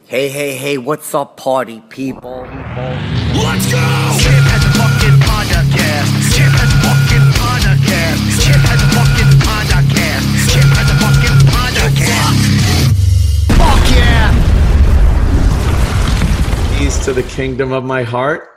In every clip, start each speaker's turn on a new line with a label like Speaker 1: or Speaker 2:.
Speaker 1: Hey, hey, hey, what's up, party people?
Speaker 2: Let's go! Chip has a fucking podcast. Chip has a fucking podcast. Chip has a fucking podcast. Chip has a fucking podcast. Fuck yeah!
Speaker 3: Keys to the kingdom of my heart.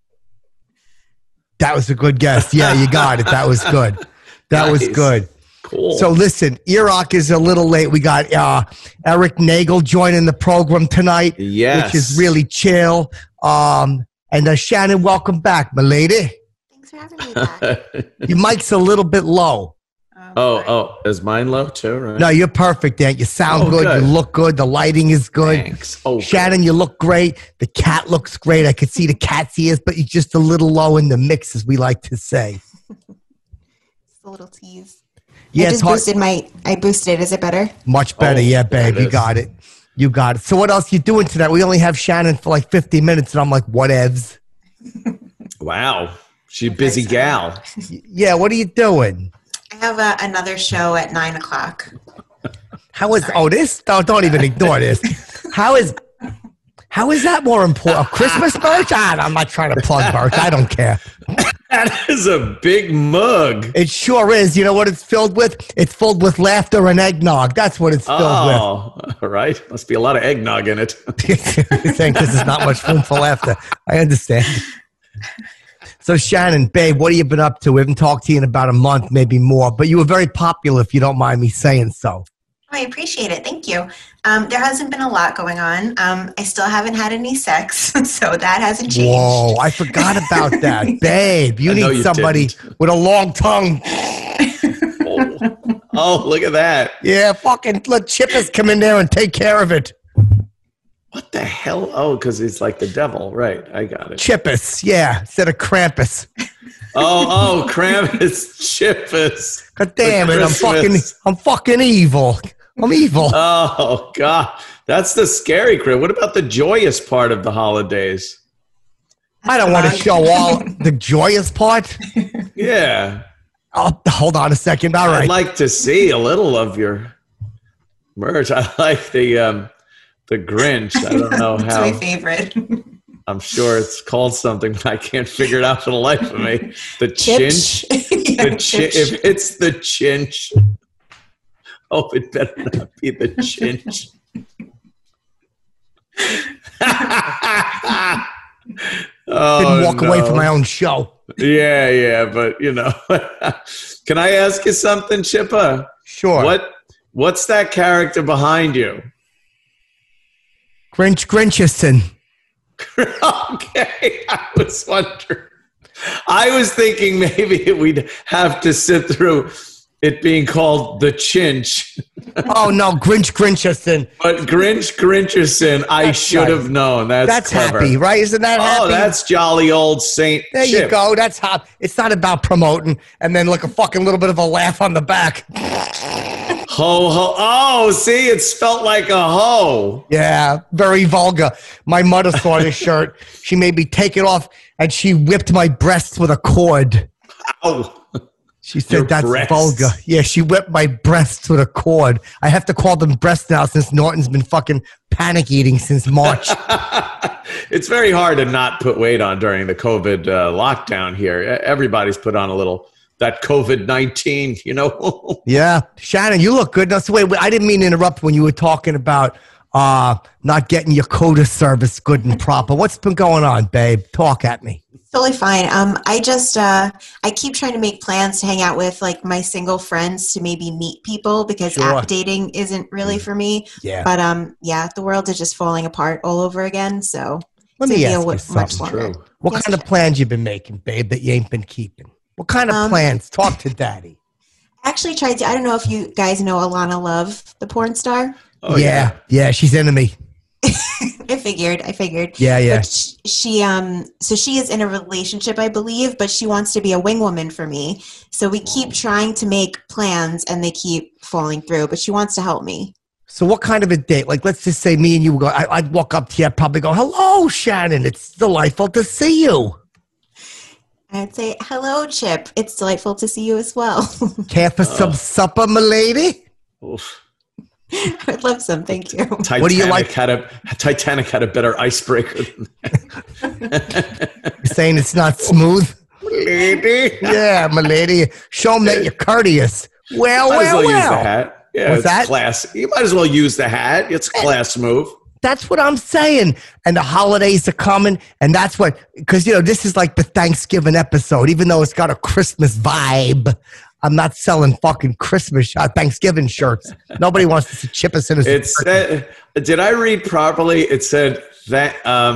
Speaker 4: That was a good guess. Yeah, you got it. That was good. That was good.
Speaker 3: Cool.
Speaker 4: So listen, Iraq is a little late. We got Eric Nagel joining the program tonight,
Speaker 3: Yes.
Speaker 4: which is really chill. And Shannon, welcome back, my lady.
Speaker 5: Thanks for having me back.
Speaker 4: Your mic's a little bit low.
Speaker 3: Oh, is mine low too? Right?
Speaker 4: No, you're perfect, Dan. You sound good.
Speaker 3: good.
Speaker 4: You look good. The lighting is good.
Speaker 3: Thanks. Oh,
Speaker 4: Shannon, you look great. The cat looks great. I could see the cat's ears, but you're just a little low in the mix, as we like to say.
Speaker 5: Just a little tease.
Speaker 4: Yeah,
Speaker 5: I
Speaker 4: it's
Speaker 5: just
Speaker 4: hard.
Speaker 5: boosted. Is it better?
Speaker 4: Much better.
Speaker 3: Oh,
Speaker 4: Yeah, babe.
Speaker 3: it
Speaker 4: You
Speaker 3: is.
Speaker 4: got it. You got it. So what else you doing tonight? We only have Shannon for like 50 minutes, and I'm like, whatevs.
Speaker 3: Wow. She's a busy gal.
Speaker 4: Yeah, what are you doing?
Speaker 5: I have another show at 9 o'clock.
Speaker 4: How is this? Don't even ignore this. How is that more important? Christmas merch? I'm not trying to plug merch. I don't care.
Speaker 3: That is a big mug.
Speaker 4: It sure is. You know what it's filled with? It's filled with laughter and eggnog. That's what it's filled
Speaker 3: Oh, all right. Must be a lot of eggnog in it.
Speaker 4: with. You think because there's not much room for laughter. I understand. So Shannon, babe, what have you been up to? We haven't talked to you in about a month, maybe more, but you were very popular, if you don't mind me saying so.
Speaker 5: I appreciate it. Thank you. There hasn't been a lot going on. I still haven't had any sex, so that hasn't changed.
Speaker 4: Whoa, I forgot about that. Babe, you
Speaker 3: I know
Speaker 4: need
Speaker 3: you
Speaker 4: somebody
Speaker 3: didn't.
Speaker 4: with a long tongue.
Speaker 3: Oh, look at that.
Speaker 4: Yeah, fucking let Chippers come in there and take care of it.
Speaker 3: What the hell? Oh, because he's like the devil. Right. I got it.
Speaker 4: Chippus, yeah, instead of Krampus.
Speaker 3: Oh, Krampus, Chippus.
Speaker 4: God damn it,
Speaker 3: Christmas.
Speaker 4: I'm fucking evil. I'm evil.
Speaker 3: Oh, God. That's the scary crib. What about the joyous part of the holidays?
Speaker 4: I don't want to show all the joyous part.
Speaker 3: Yeah.
Speaker 4: Oh, hold on a second. All right.
Speaker 3: I'd like to see a little of your merch. I like the Grinch. I don't know
Speaker 5: It's
Speaker 3: how.
Speaker 5: my favorite.
Speaker 3: I'm sure it's called something, but I can't figure it out for the life of me. The
Speaker 5: Chipch.
Speaker 3: chinch.
Speaker 5: Yeah,
Speaker 3: The chin-
Speaker 5: Chipch.
Speaker 3: if it's the chinch. Oh, it better not be the chinch.
Speaker 4: Didn't walk away from my own show.
Speaker 3: Yeah, but you know. Can I ask you something, Chippa?
Speaker 4: Sure.
Speaker 3: What's that character behind you?
Speaker 4: Grincherson.
Speaker 3: Okay, I was wondering. I was thinking maybe we'd have to sit through it being called the Chinch.
Speaker 4: Oh, no, Grincherson.
Speaker 3: But Grincherson, I
Speaker 4: That's
Speaker 3: should have
Speaker 4: nice.
Speaker 3: known. That's clever.
Speaker 4: happy, right? Isn't that happy?
Speaker 3: Oh, that's jolly old Saint
Speaker 4: There
Speaker 3: Chip.
Speaker 4: you go. That's how. It's not about promoting and then like a fucking little bit of a laugh on the back.
Speaker 3: Ho, ho. Oh, see, it's spelt like a hoe.
Speaker 4: Yeah, very vulgar. My mother saw this shirt. She made me take it off and she whipped my breasts with a cord.
Speaker 3: Ow.
Speaker 4: She said
Speaker 3: Your
Speaker 4: that's
Speaker 3: breasts?
Speaker 4: vulgar. Yeah, she whipped my breasts with a cord. I have to call them breasts now since Norton's been fucking panic eating since March.
Speaker 3: It's very hard to not put weight on during the COVID lockdown here. Everybody's put on a little, that COVID-19, you know?
Speaker 4: Yeah. Shannon, you look good. Now, so wait, I didn't mean to interrupt when you were talking about not getting your CODA service good and proper. What's been going on, babe? Talk at me.
Speaker 5: Totally fine. I just I keep trying to make plans to hang out with like my single friends to maybe meet people because
Speaker 4: Sure.
Speaker 5: app dating isn't really for me.
Speaker 4: Yeah.
Speaker 5: But yeah, the world is just falling apart all over again. So
Speaker 4: Let
Speaker 5: it's
Speaker 4: me
Speaker 5: gonna
Speaker 4: ask
Speaker 5: be
Speaker 4: you
Speaker 5: much
Speaker 4: something.
Speaker 5: longer.
Speaker 3: True.
Speaker 4: What
Speaker 5: Yes,
Speaker 4: kind of
Speaker 5: Jack.
Speaker 4: plans you been making, babe, that you ain't been keeping? What kind of plans? Talk to daddy.
Speaker 5: Actually tried to. I don't know if you guys know Alana Love, the porn star.
Speaker 3: Oh,
Speaker 4: yeah, she's into me.
Speaker 5: I figured.
Speaker 4: Yeah.
Speaker 5: But so she is in a relationship, I believe, but she wants to be a wing woman for me. So we keep trying to make plans and they keep falling through, but she wants to help me.
Speaker 4: So what kind of a date? Like, let's just say me and you would go, I'd walk up to you, I'd probably go, hello, Shannon. It's delightful to see you.
Speaker 5: I'd say, hello, Chip. It's delightful to see you as well.
Speaker 4: Care for some supper, my lady?
Speaker 3: Oof.
Speaker 5: I would love some. Thank you.
Speaker 3: Titanic
Speaker 4: What do you like?
Speaker 3: Titanic had a better icebreaker than that.
Speaker 4: You're saying it's not smooth?
Speaker 3: Lady.
Speaker 4: Yeah, my lady. Show them that you're courteous. Well,
Speaker 3: Might as well use the
Speaker 4: well.
Speaker 3: hat. Yeah,
Speaker 4: What's
Speaker 3: it's
Speaker 4: that?
Speaker 3: class. You might as well use the hat. It's a class move.
Speaker 4: That's what I'm saying. And the holidays are coming. And that's what, because, this is like the Thanksgiving episode. Even though it's got a Christmas vibe, I'm not selling fucking Christmas Thanksgiving shirts. Nobody wants to see chip us in a
Speaker 3: It said, did I read properly? It said that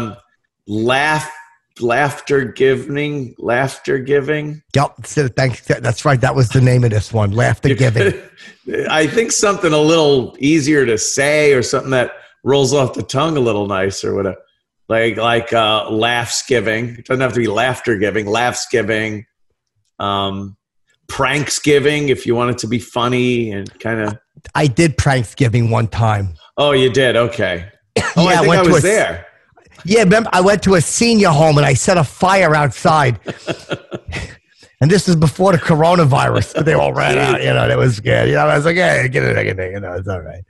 Speaker 3: laughter giving.
Speaker 4: Yep, that's right. That was the name of this one, Laughter Giving.
Speaker 3: I think something a little easier to say, or something that rolls off the tongue a little nicer, whatever. Like laughs giving. It doesn't have to be laughter giving. Laughs giving, pranks giving. If you want it to be funny and kind of.
Speaker 4: I did Pranksgiving one time.
Speaker 3: Oh, you did? Okay. Oh,
Speaker 4: Yeah,
Speaker 3: I think I
Speaker 4: went to
Speaker 3: was there.
Speaker 4: Yeah, remember, I went to a senior home and I set a fire outside. And this was before the coronavirus. They all ran out, it was good. I was like, yeah, get it, it's all right.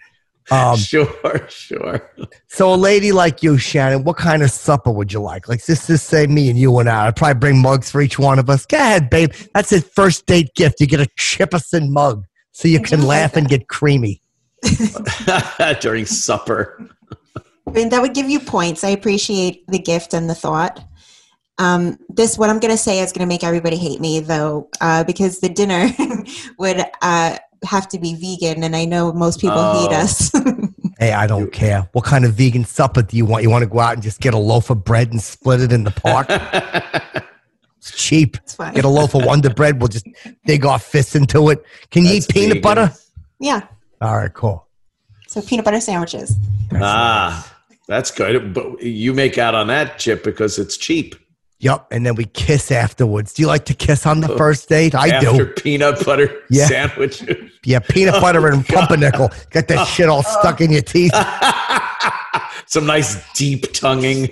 Speaker 3: Sure.
Speaker 4: So a lady like you, Shannon, what kind of supper would you like? Like, just say me and you went out. I'd probably bring mugs for each one of us. Go ahead, babe. That's his first date gift. You get a Chipperson mug so you can laugh and get creamy.
Speaker 3: During supper.
Speaker 5: I mean, that would give you points. I appreciate the gift and the thought. What I'm going to say is going to make everybody hate me, though, because the dinner would have to be vegan, and I know most people hate us.
Speaker 4: Hey, I don't care. What kind of vegan supper do you want? You want to go out and just get a loaf of bread and split it in the park? It's cheap.
Speaker 5: It's fine.
Speaker 4: Get a loaf of Wonder Bread. We'll just dig our fists into it. Can you eat peanut
Speaker 3: vegan.
Speaker 4: butter?
Speaker 5: Yeah.
Speaker 4: All right, cool.
Speaker 5: So peanut butter sandwiches.
Speaker 3: That's good. But you make out on that, Chip, because it's cheap.
Speaker 4: Yep, and then we kiss afterwards. Do you like to kiss on the first date? I
Speaker 3: After
Speaker 4: do.
Speaker 3: peanut butter
Speaker 4: Yeah.
Speaker 3: sandwiches.
Speaker 4: Yeah, peanut butter and pumpernickel. Get that shit all stuck in your teeth.
Speaker 3: Some nice deep tonguing.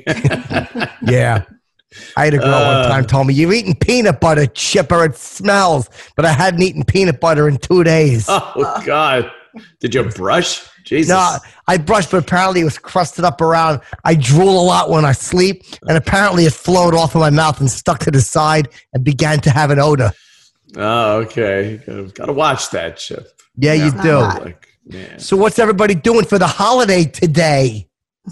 Speaker 4: Yeah. I had a girl one time told me, you're eating peanut butter, Chipper. It smells. But I hadn't eaten peanut butter in 2 days.
Speaker 3: Oh, God. Did you brush? Jesus.
Speaker 4: No, I brushed, but apparently it was crusted up around. I drool a lot when I sleep, and apparently it flowed off of my mouth and stuck to the side and began to have an odor.
Speaker 3: Oh, okay. Got to watch that, Chip.
Speaker 4: Yeah, you do.
Speaker 3: Yeah.
Speaker 4: So what's everybody doing for the holiday today?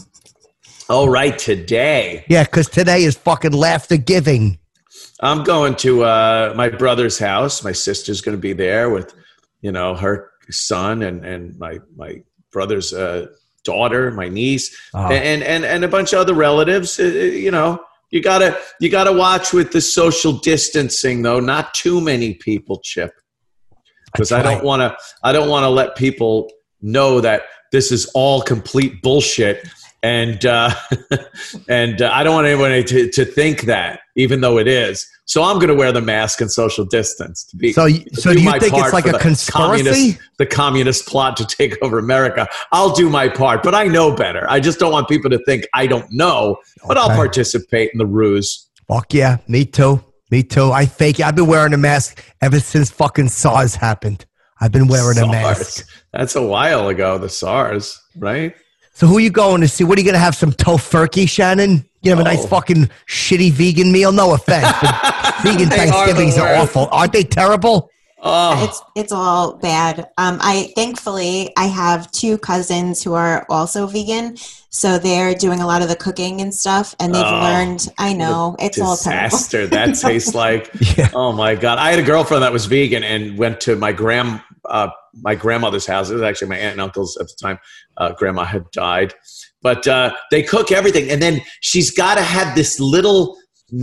Speaker 3: Oh, right. Today.
Speaker 4: Yeah, because today is fucking laughter giving.
Speaker 3: I'm going to my brother's house. My sister's going to be there with, her son and my brother's daughter, my niece, and a bunch of other relatives. You gotta watch with the social distancing, though. Not too many people, Chip, because I don't want to let people know that this is all complete bullshit. And I don't want anyone to think that, even though it is. So I'm going to wear the mask and social distance. Do you think it's like a conspiracy? The communist plot to take over America. I'll do my part, but I know better. I just don't want people to think I don't know, but I'll participate in the ruse.
Speaker 4: Fuck yeah, me too. I fake it. I've been wearing a mask ever since fucking SARS happened. I've been wearing a mask.
Speaker 3: That's a while ago, the SARS, right?
Speaker 4: So who are you going to see? What are you going to have, some tofurkey, Shannon? You have a nice fucking shitty vegan meal? No offense, but vegan Thanksgivings are awful. Aren't they terrible?
Speaker 3: Oh.
Speaker 5: It's all bad. Thankfully I have 2 cousins who are also vegan, so they're doing a lot of the cooking and stuff, and they've learned. I know it's all
Speaker 3: disaster.
Speaker 5: terrible.
Speaker 3: That tastes like.
Speaker 4: Yeah.
Speaker 3: Oh my God! I had a girlfriend that was vegan and went to my grandmother's house. It was actually my aunt and uncle's at the time. Grandma had died, but they cook everything, and then she's got to have this little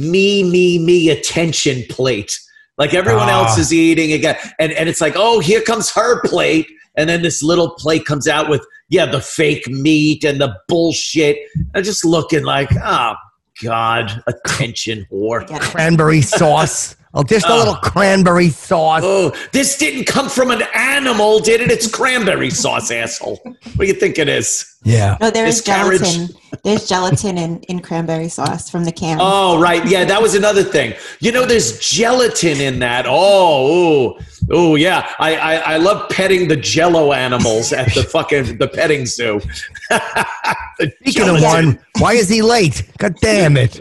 Speaker 3: me attention plate. Like everyone else is eating again. And it's like, oh, here comes her plate. And then this little plate comes out with, the fake meat and the bullshit. I'm just looking like, oh, God, attention whore.
Speaker 4: Cranberry sauce. Oh, just a little cranberry sauce.
Speaker 3: Oh, this didn't come from an animal, did it? It's cranberry sauce, asshole. What do you think it is?
Speaker 4: Yeah.
Speaker 5: No, there's
Speaker 3: Miscarriage.
Speaker 5: gelatin. There's gelatin in cranberry sauce from the can.
Speaker 3: Oh, right. Yeah, that was another thing. There's gelatin in that. Oh, Oh yeah, I love petting the Jello animals at the petting zoo.
Speaker 4: Speaking of one, why is he late? God damn it!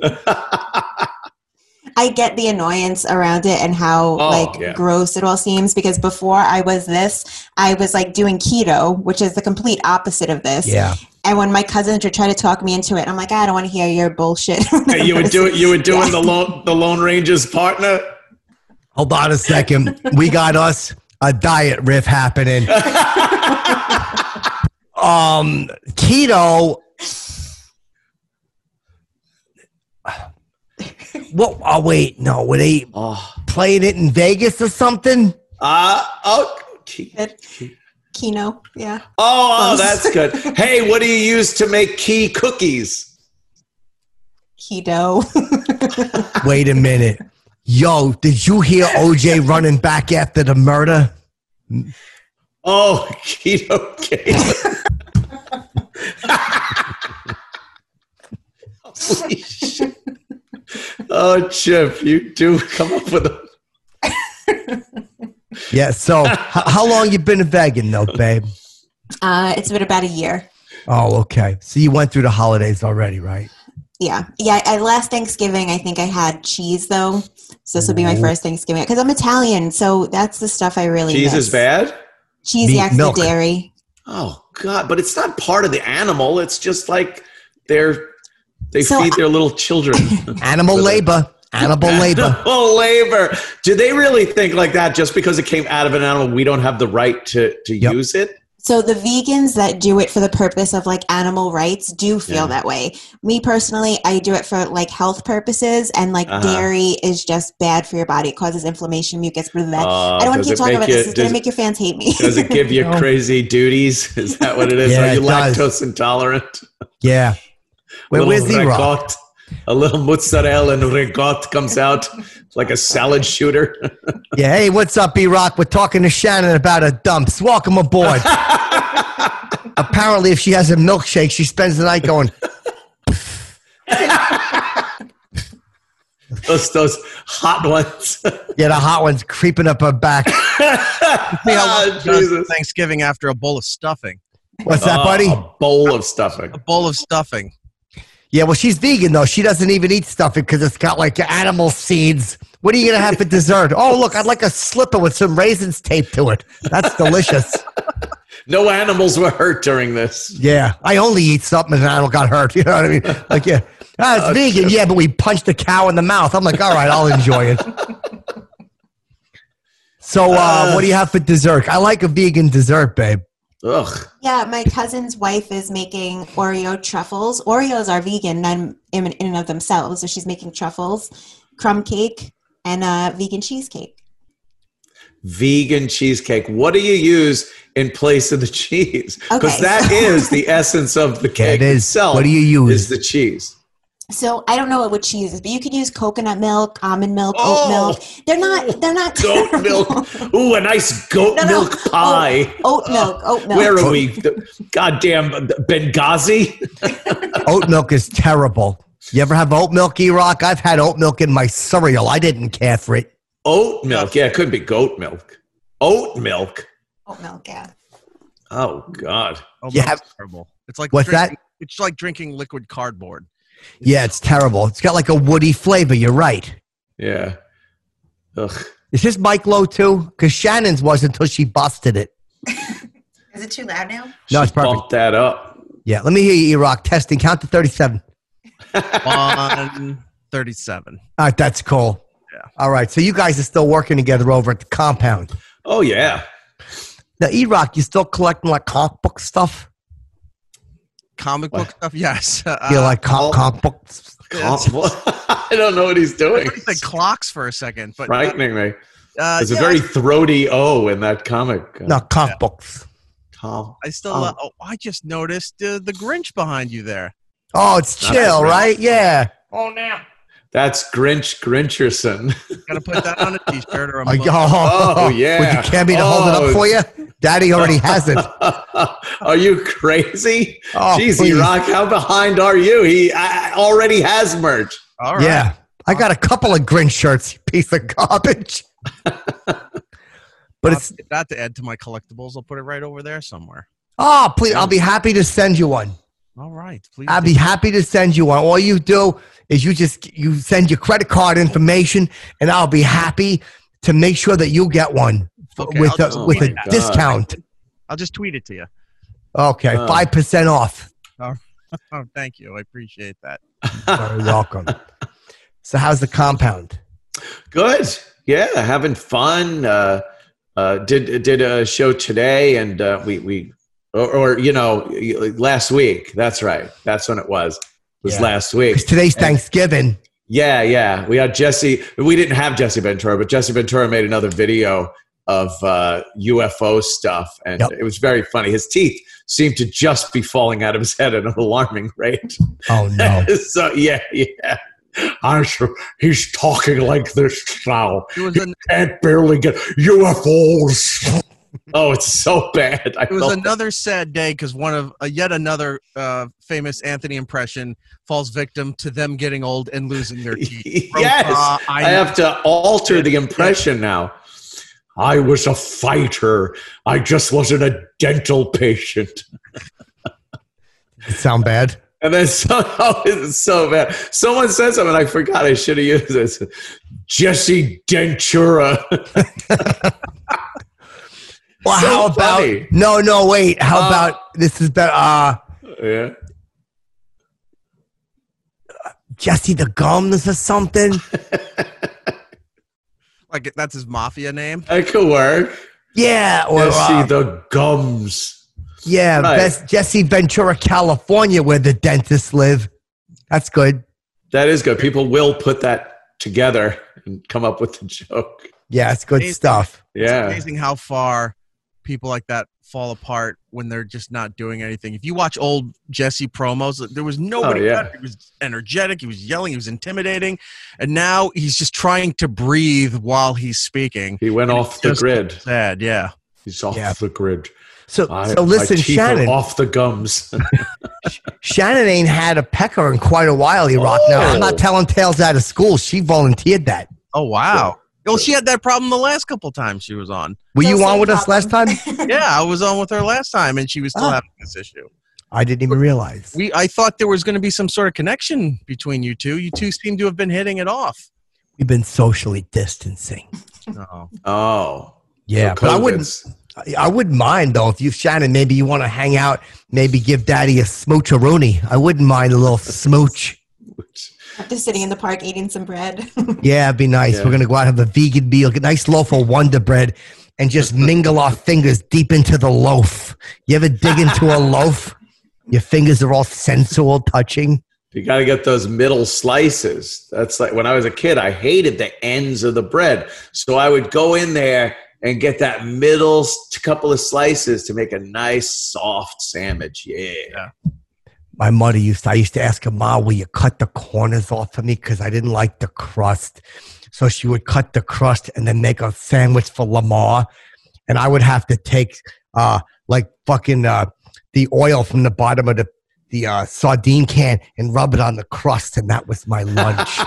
Speaker 5: I get the annoyance around it and how gross it all seems, because before I was like doing keto, which is the complete opposite of this.
Speaker 4: Yeah.
Speaker 5: And when my cousins would try to talk me into it, I'm like, I don't want to hear your bullshit.
Speaker 3: You were doing the Lone Ranger's partner.
Speaker 4: Hold on a second. We got us a diet riff happening. Keto. What? Oh wait, no. Were they playing it in Vegas or something?
Speaker 5: Keno, yeah.
Speaker 3: Oh, that's good. Hey, what do you use to make key cookies?
Speaker 5: Keto.
Speaker 4: Wait a minute. Yo, did you hear OJ running back after the murder?
Speaker 3: Oh, keto cake. Holy shit. Oh, Chip, you do come up with a...
Speaker 4: Yeah, so how long you been a vegan though, babe?
Speaker 5: It's been about a year.
Speaker 4: Oh, okay. So you went through the holidays already, right?
Speaker 5: Yeah. Last Thanksgiving, I think I had cheese though. So this will be my first Thanksgiving because I'm Italian. So that's the stuff I really
Speaker 3: Cheese
Speaker 5: miss.
Speaker 3: is bad?
Speaker 5: Cheese, yeah,
Speaker 4: milk.
Speaker 5: the dairy.
Speaker 3: Oh, God. But it's not part of the animal. It's just like they feed their little children.
Speaker 4: Animal labor. Animal labor.
Speaker 3: Animal labor. Do they really think like that just because it came out of an animal, we don't have the right to use it?
Speaker 5: So the vegans that do it for the purpose of like animal rights do feel that way. Me personally, I do it for like health purposes, and like dairy is just bad for your body. It causes inflammation, mucus, blah, blah, blah. I don't want to keep talking about this. It's going to make your fans hate me.
Speaker 3: Does it give you crazy duties? Is that what it is?
Speaker 4: Yeah,
Speaker 3: Are you lactose
Speaker 4: does.
Speaker 3: Intolerant?
Speaker 4: Yeah. Where's
Speaker 3: ricotta, a little mozzarella and ricotta comes out like a salad shooter.
Speaker 4: Yeah. Hey, what's up, E-Rock? We're talking to Shannon about her dumps. Welcome aboard. Apparently, if she has a milkshake, she spends the night going.
Speaker 3: those hot ones.
Speaker 4: Yeah, the hot ones creeping up her back.
Speaker 3: Jesus.
Speaker 6: Thanksgiving after a bowl of stuffing.
Speaker 4: What's that, buddy?
Speaker 3: A bowl of stuffing.
Speaker 6: A bowl of stuffing.
Speaker 4: Yeah, well, she's vegan, though. She doesn't even eat stuffing because it's got, like, animal seeds. What are you going to have for dessert? Oh, look, I'd like a slipper with some raisins taped to it. That's delicious.
Speaker 3: No animals were hurt during this.
Speaker 4: Yeah, I only eat something if an animal got hurt. You know what I mean? Like, yeah. It's vegan,
Speaker 3: true.
Speaker 4: yeah, but we punched a cow in the mouth. I'm like, all right, I'll enjoy it. So what do you have for dessert? I like a vegan dessert, babe.
Speaker 3: Ugh.
Speaker 5: Yeah, my cousin's wife is making Oreo truffles. Oreos are vegan in and of themselves. So she's making truffles, crumb cake, and vegan cheesecake.
Speaker 3: Vegan cheesecake. What do you use in place of the cheese? Because
Speaker 5: Okay,
Speaker 3: that
Speaker 5: so-
Speaker 3: is the essence of the cake
Speaker 4: it is.
Speaker 3: itself.
Speaker 4: What do you use?
Speaker 3: Is the cheese.
Speaker 5: So I don't know what cheese is, but you could use coconut milk, almond milk, oat milk. They're not
Speaker 3: Goat milk. Ooh, a nice goat milk pie.
Speaker 5: Oat milk.
Speaker 3: Where are we? Goddamn Benghazi?
Speaker 4: Oat milk is terrible. You ever have oat milk, E-Rock? I've had oat milk in my cereal. I didn't care for it.
Speaker 3: Oat milk. Yeah, it could be goat milk. Oat milk.
Speaker 5: Oat milk, yeah.
Speaker 3: Oh, God.
Speaker 6: Oh,
Speaker 4: You
Speaker 6: that's
Speaker 4: have-
Speaker 6: terrible. It's like
Speaker 4: What's that?
Speaker 6: It's like drinking liquid cardboard.
Speaker 4: Yeah, it's terrible. It's got like a woody flavor. You're right.
Speaker 3: Yeah. Ugh.
Speaker 4: Is this mic low too? Because Shannon's was until she busted it.
Speaker 5: Is it too loud now?
Speaker 4: No, it's perfect.
Speaker 3: Bump that up.
Speaker 4: Yeah, let me hear you, E-Rock. Testing. Count to 37.
Speaker 6: 137.
Speaker 4: All right, that's cool.
Speaker 6: Yeah.
Speaker 4: All right, so you guys are still working together over at the compound.
Speaker 3: Oh, yeah.
Speaker 4: Now, E-Rock, you still collecting like comic book stuff?
Speaker 6: Comic book stuff? Yes.
Speaker 4: You like comic books?
Speaker 3: I don't know what he's
Speaker 6: I
Speaker 3: doing.
Speaker 6: thought you said clocks for a second, but
Speaker 3: Frightening me. There's a
Speaker 6: yeah,
Speaker 3: very throaty O in that comic.
Speaker 4: No, comic books.
Speaker 3: Tom.
Speaker 6: I still. I just noticed the Grinch behind you there.
Speaker 4: Oh, it's
Speaker 3: Not
Speaker 4: chill,
Speaker 3: that
Speaker 4: right? Yeah.
Speaker 3: That's Grincherson.
Speaker 6: Gotta put that on a t-shirt or a mug.
Speaker 3: Oh, yeah.
Speaker 4: Would you care me to hold it up for you? Daddy already has it.
Speaker 3: Are you crazy?
Speaker 4: Oh,
Speaker 3: Jeez,
Speaker 4: please.
Speaker 3: E-Rock, how behind are you? He already has merch.
Speaker 6: All right.
Speaker 4: Yeah. I got a couple of Grinch shirts, you piece of garbage. But
Speaker 6: I'll
Speaker 4: it's
Speaker 6: get that to add to my collectibles. I'll put it right over there somewhere.
Speaker 4: please, I'll be happy to send you one.
Speaker 6: All right, please.
Speaker 4: I'll be happy to send you one. All you do is you send your credit card information, and I'll be happy to make sure that you get one
Speaker 6: Okay,
Speaker 4: with
Speaker 6: I'll
Speaker 4: a
Speaker 6: just-
Speaker 4: discount.
Speaker 6: I'll just tweet it to you.
Speaker 4: Okay, 5% off.
Speaker 6: Oh, thank you. I appreciate that.
Speaker 4: Very welcome. So, how's the compound?
Speaker 3: Good. Yeah, having fun. Did a show today, and we last week. That's right. That's when it was. It was last week.
Speaker 4: 'Cause today's Thanksgiving.
Speaker 3: Yeah. We had Jesse. We didn't have Jesse Ventura, but Jesse Ventura made another video of UFO stuff, and it was very funny. His teeth seemed to just be falling out of his head at an alarming rate.
Speaker 4: Oh no!
Speaker 3: So yeah. He's talking like this now. He can't barely get UFOs. Oh, it's so bad.
Speaker 6: It was another sad day because one of yet another famous Anthony impression falls victim to them getting old and losing their teeth.
Speaker 3: Yes, I have to alter the impression now. I was a fighter. I just wasn't a dental patient.
Speaker 4: It sound bad?
Speaker 3: And then it's so bad. Someone said something, I forgot I should have used this. Jesse Dentura.
Speaker 4: Well,
Speaker 3: So
Speaker 4: how about
Speaker 3: funny.
Speaker 4: no, wait. How about this is better?
Speaker 3: Yeah.
Speaker 4: Jesse the Gums or something?
Speaker 6: Like that's his mafia name.
Speaker 3: That could work.
Speaker 4: Yeah, or
Speaker 3: Jesse the Gums.
Speaker 4: yeah,
Speaker 3: Right.
Speaker 4: Jesse Ventura, California, where the dentists live. That's good.
Speaker 3: That is good. People will put that together and come up with the joke.
Speaker 4: Yeah, it's good
Speaker 6: Amazing.
Speaker 4: stuff.
Speaker 3: Yeah.
Speaker 6: It's amazing how far people like that fall apart when they're just not doing anything. If you watch old Jesse promos, there was nobody.
Speaker 3: Oh, yeah.
Speaker 6: better. He was energetic. He was yelling. He was intimidating. And now he's just trying to breathe while he's speaking.
Speaker 3: He went
Speaker 6: And
Speaker 3: off
Speaker 6: it's
Speaker 3: the
Speaker 6: just
Speaker 3: grid.
Speaker 6: Sad, yeah.
Speaker 3: He's off
Speaker 4: Yeah.
Speaker 3: the grid.
Speaker 4: So
Speaker 3: My
Speaker 4: listen,
Speaker 3: teeth are
Speaker 4: Shannon.
Speaker 3: off the gums.
Speaker 4: Shannon ain't had a pecker in quite a while, E-Rock. Now, I'm not telling tales out of school. She volunteered that.
Speaker 6: Oh, wow. Well, she had that problem the last couple times she was on.
Speaker 4: Were you
Speaker 5: Still
Speaker 4: on
Speaker 5: same
Speaker 4: with us
Speaker 5: problem.
Speaker 4: last time?
Speaker 6: Yeah, I was on with her last time, and she was still
Speaker 4: Oh.
Speaker 6: having this issue.
Speaker 4: I didn't even realize.
Speaker 6: I thought there was going to be some sort of connection between you two. You two seem to have been hitting it off.
Speaker 4: We've been socially distancing.
Speaker 6: Oh.
Speaker 3: Oh.
Speaker 4: Yeah,
Speaker 3: So
Speaker 4: but
Speaker 3: COVID's-
Speaker 4: I wouldn't mind, though, if you, Shannon, maybe you want to hang out, maybe give Daddy a smoocheroonie. I wouldn't mind a little smooch.
Speaker 5: Just sitting in the park eating some bread.
Speaker 4: Yeah, it'd be nice.
Speaker 3: Yeah.
Speaker 4: We're going to go out and have a vegan meal, get a nice loaf of Wonder Bread, and just mingle our fingers deep into the loaf. You ever dig into a loaf? Your fingers are all sensual touching.
Speaker 3: You got to get those middle slices. That's like when I was a kid, I hated the ends of the bread. So I would go in there and get that middle couple of slices to make a nice, soft sandwich. Yeah.
Speaker 4: My mother I used to ask her, Ma, will you cut the corners off for me? Because I didn't like the crust. So she would cut the crust and then make a sandwich for Lamar. And I would have to take the oil from the bottom of the sardine can and rub it on the crust. And that was my lunch.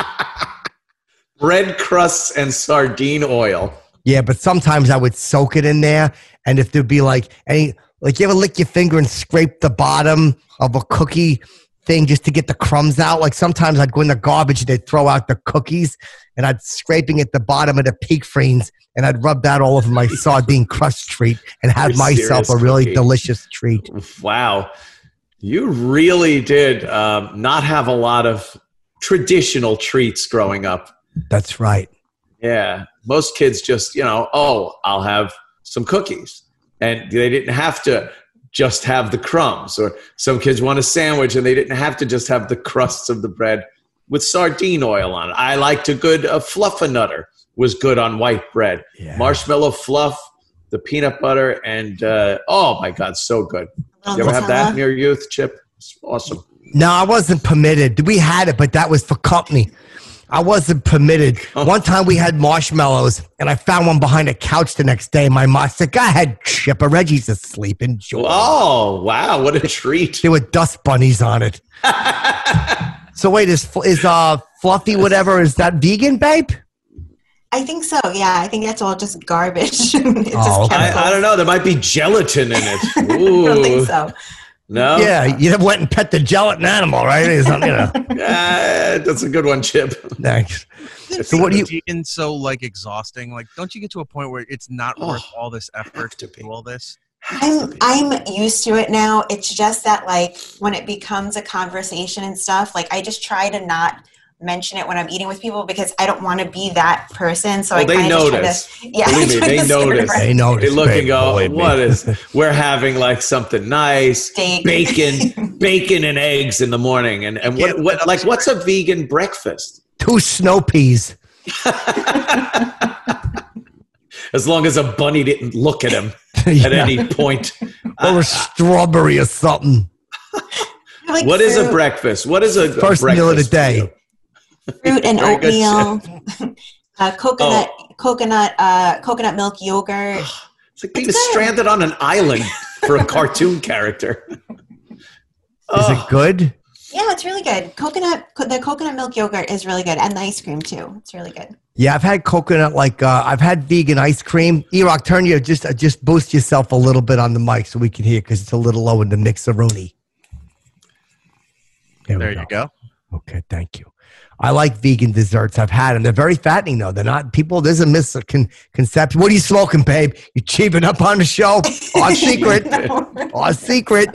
Speaker 3: Bread crusts and sardine oil.
Speaker 4: Yeah, but sometimes I would soak it in there. And if there'd be you ever lick your finger and scrape the bottom of a cookie thing just to get the crumbs out? Like sometimes I'd go in the garbage and they'd throw out the cookies and I'd scraping at the bottom of the peak frames and I'd rub that all over my sardine crust treat and have
Speaker 3: You're
Speaker 4: myself a
Speaker 3: serious
Speaker 4: really
Speaker 3: cookie.
Speaker 4: delicious treat.
Speaker 3: Wow. You really did not have a lot of traditional treats growing up.
Speaker 4: That's right.
Speaker 3: Yeah. Most kids just, I'll have some cookies. And they didn't have to just have the crumbs. Or some kids want a sandwich and they didn't have to just have the crusts of the bread with sardine oil on it. I liked a good Fluffernutter was good on white bread.
Speaker 4: Yeah.
Speaker 3: Marshmallow fluff, the peanut butter, and oh my God, so good. You ever have that in your youth, Chip? It's awesome.
Speaker 4: No, I wasn't permitted. We had it, but that was for company. I wasn't permitted. One time we had marshmallows, and I found one behind a couch the next day. My mom said, go ahead, Chipper. Reggie's asleep. Enjoy.
Speaker 3: Oh, wow. What a treat.
Speaker 4: There were dust bunnies on it. So wait, is Fluffy whatever, is that vegan, babe?
Speaker 5: I think so. Yeah, I think that's all just garbage. It's just
Speaker 3: I don't know. There might be gelatin in it. Ooh.
Speaker 5: I don't think so.
Speaker 3: No.
Speaker 4: Yeah, you never went and pet the gelatin animal, right? It's not,
Speaker 3: That's a good one, Chip.
Speaker 4: Thanks.
Speaker 6: So what do you vegan so like exhausting? Like, don't you get to a point where it's not worth all this effort to do all this?
Speaker 5: I'm used to it now. It's just that like when it becomes a conversation and stuff, like I just try to not mention it when I'm eating with people because I don't want to be that person. So
Speaker 3: they notice.
Speaker 5: Believe
Speaker 3: me, they notice.
Speaker 4: They notice.
Speaker 3: They look and go, what is? We're having like something nice,
Speaker 5: steak.
Speaker 3: bacon and eggs in the morning, and what like what's a vegan breakfast?
Speaker 4: 2 snow peas.
Speaker 3: As long as a bunny didn't look at him at any point,
Speaker 4: or a strawberry or something.
Speaker 5: Like
Speaker 3: what is a breakfast? What is a
Speaker 4: first meal of the day?
Speaker 5: Fruit and oatmeal, coconut milk yogurt.
Speaker 3: It's like being stranded on an island for a cartoon character.
Speaker 4: Is it good?
Speaker 5: Yeah, it's really good. The coconut milk yogurt is really good, and the ice cream too. It's really good.
Speaker 4: Yeah, I've had coconut. I've had vegan ice cream. E-Rock, turn you just boost yourself a little bit on the mic so we can hear because it's a little low in the mixeroni.
Speaker 6: There you go.
Speaker 4: Okay, thank you. I like vegan desserts. I've had them. They're very fattening, though. They're not people. There's a misconception. What are you smoking, babe? You cheaping up on the show? Our secret. Our secret.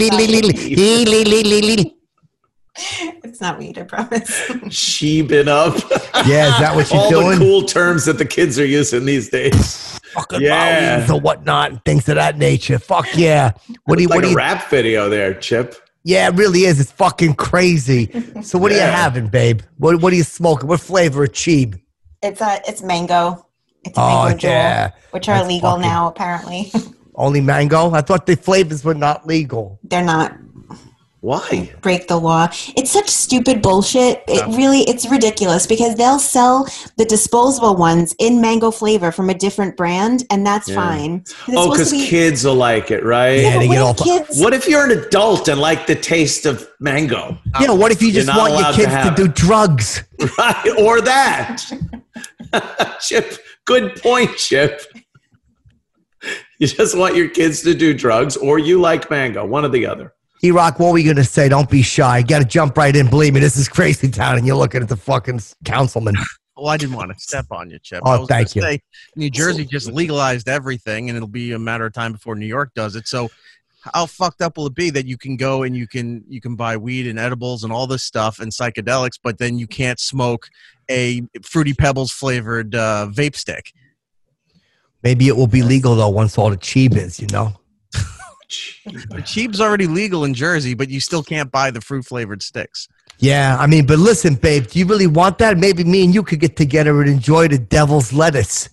Speaker 5: It's not weed, I promise.
Speaker 3: Cheaping up.
Speaker 4: Yeah, is that what you're doing?
Speaker 3: All the cool terms that the kids are using these days.
Speaker 4: Fucking or whatnot and things of that nature. Fuck yeah. What do you?
Speaker 3: Like a rap video there, Chip.
Speaker 4: Yeah, it really is. It's fucking crazy. So what are you having, babe? What are you smoking? What flavor of cheeb?
Speaker 5: It's mango. It's a mango Jewel, which are illegal now, apparently.
Speaker 4: Only mango? I thought the flavors were not legal.
Speaker 5: They're not.
Speaker 3: Why?
Speaker 5: Break the law. It's such stupid bullshit. It's ridiculous because they'll sell the disposable ones in mango flavor from a different brand, and that's fine.
Speaker 3: Because kids will like it, right?
Speaker 4: Yeah, they get all
Speaker 5: kids.
Speaker 3: What if you're an adult and like the taste of mango?
Speaker 4: Yeah, what if you just want your kids to do drugs?
Speaker 3: Right, or that. Chip, good point, Chip. You just want your kids to do drugs, or you like mango, one or the other.
Speaker 4: E-Rock, what were you going to say? Don't be shy. You got to jump right in. Believe me, this is crazy town, and you're looking at the fucking councilman.
Speaker 6: Well, I didn't want to step on you, Chip.
Speaker 4: Oh, thank you.
Speaker 6: New Jersey just legalized everything, and it'll be a matter of time before New York does it. So how fucked up will it be that you can go and you can buy weed and edibles and all this stuff and psychedelics, but then you can't smoke a Fruity Pebbles flavored vape stick?
Speaker 4: Maybe it will be legal, though, once all the cheap is, you know?
Speaker 6: The cheap's already legal in Jersey, but you still can't buy the fruit flavored sticks.
Speaker 4: Yeah, I mean, but listen, babe, do you really want that? Maybe me and you could get together and enjoy the devil's lettuce.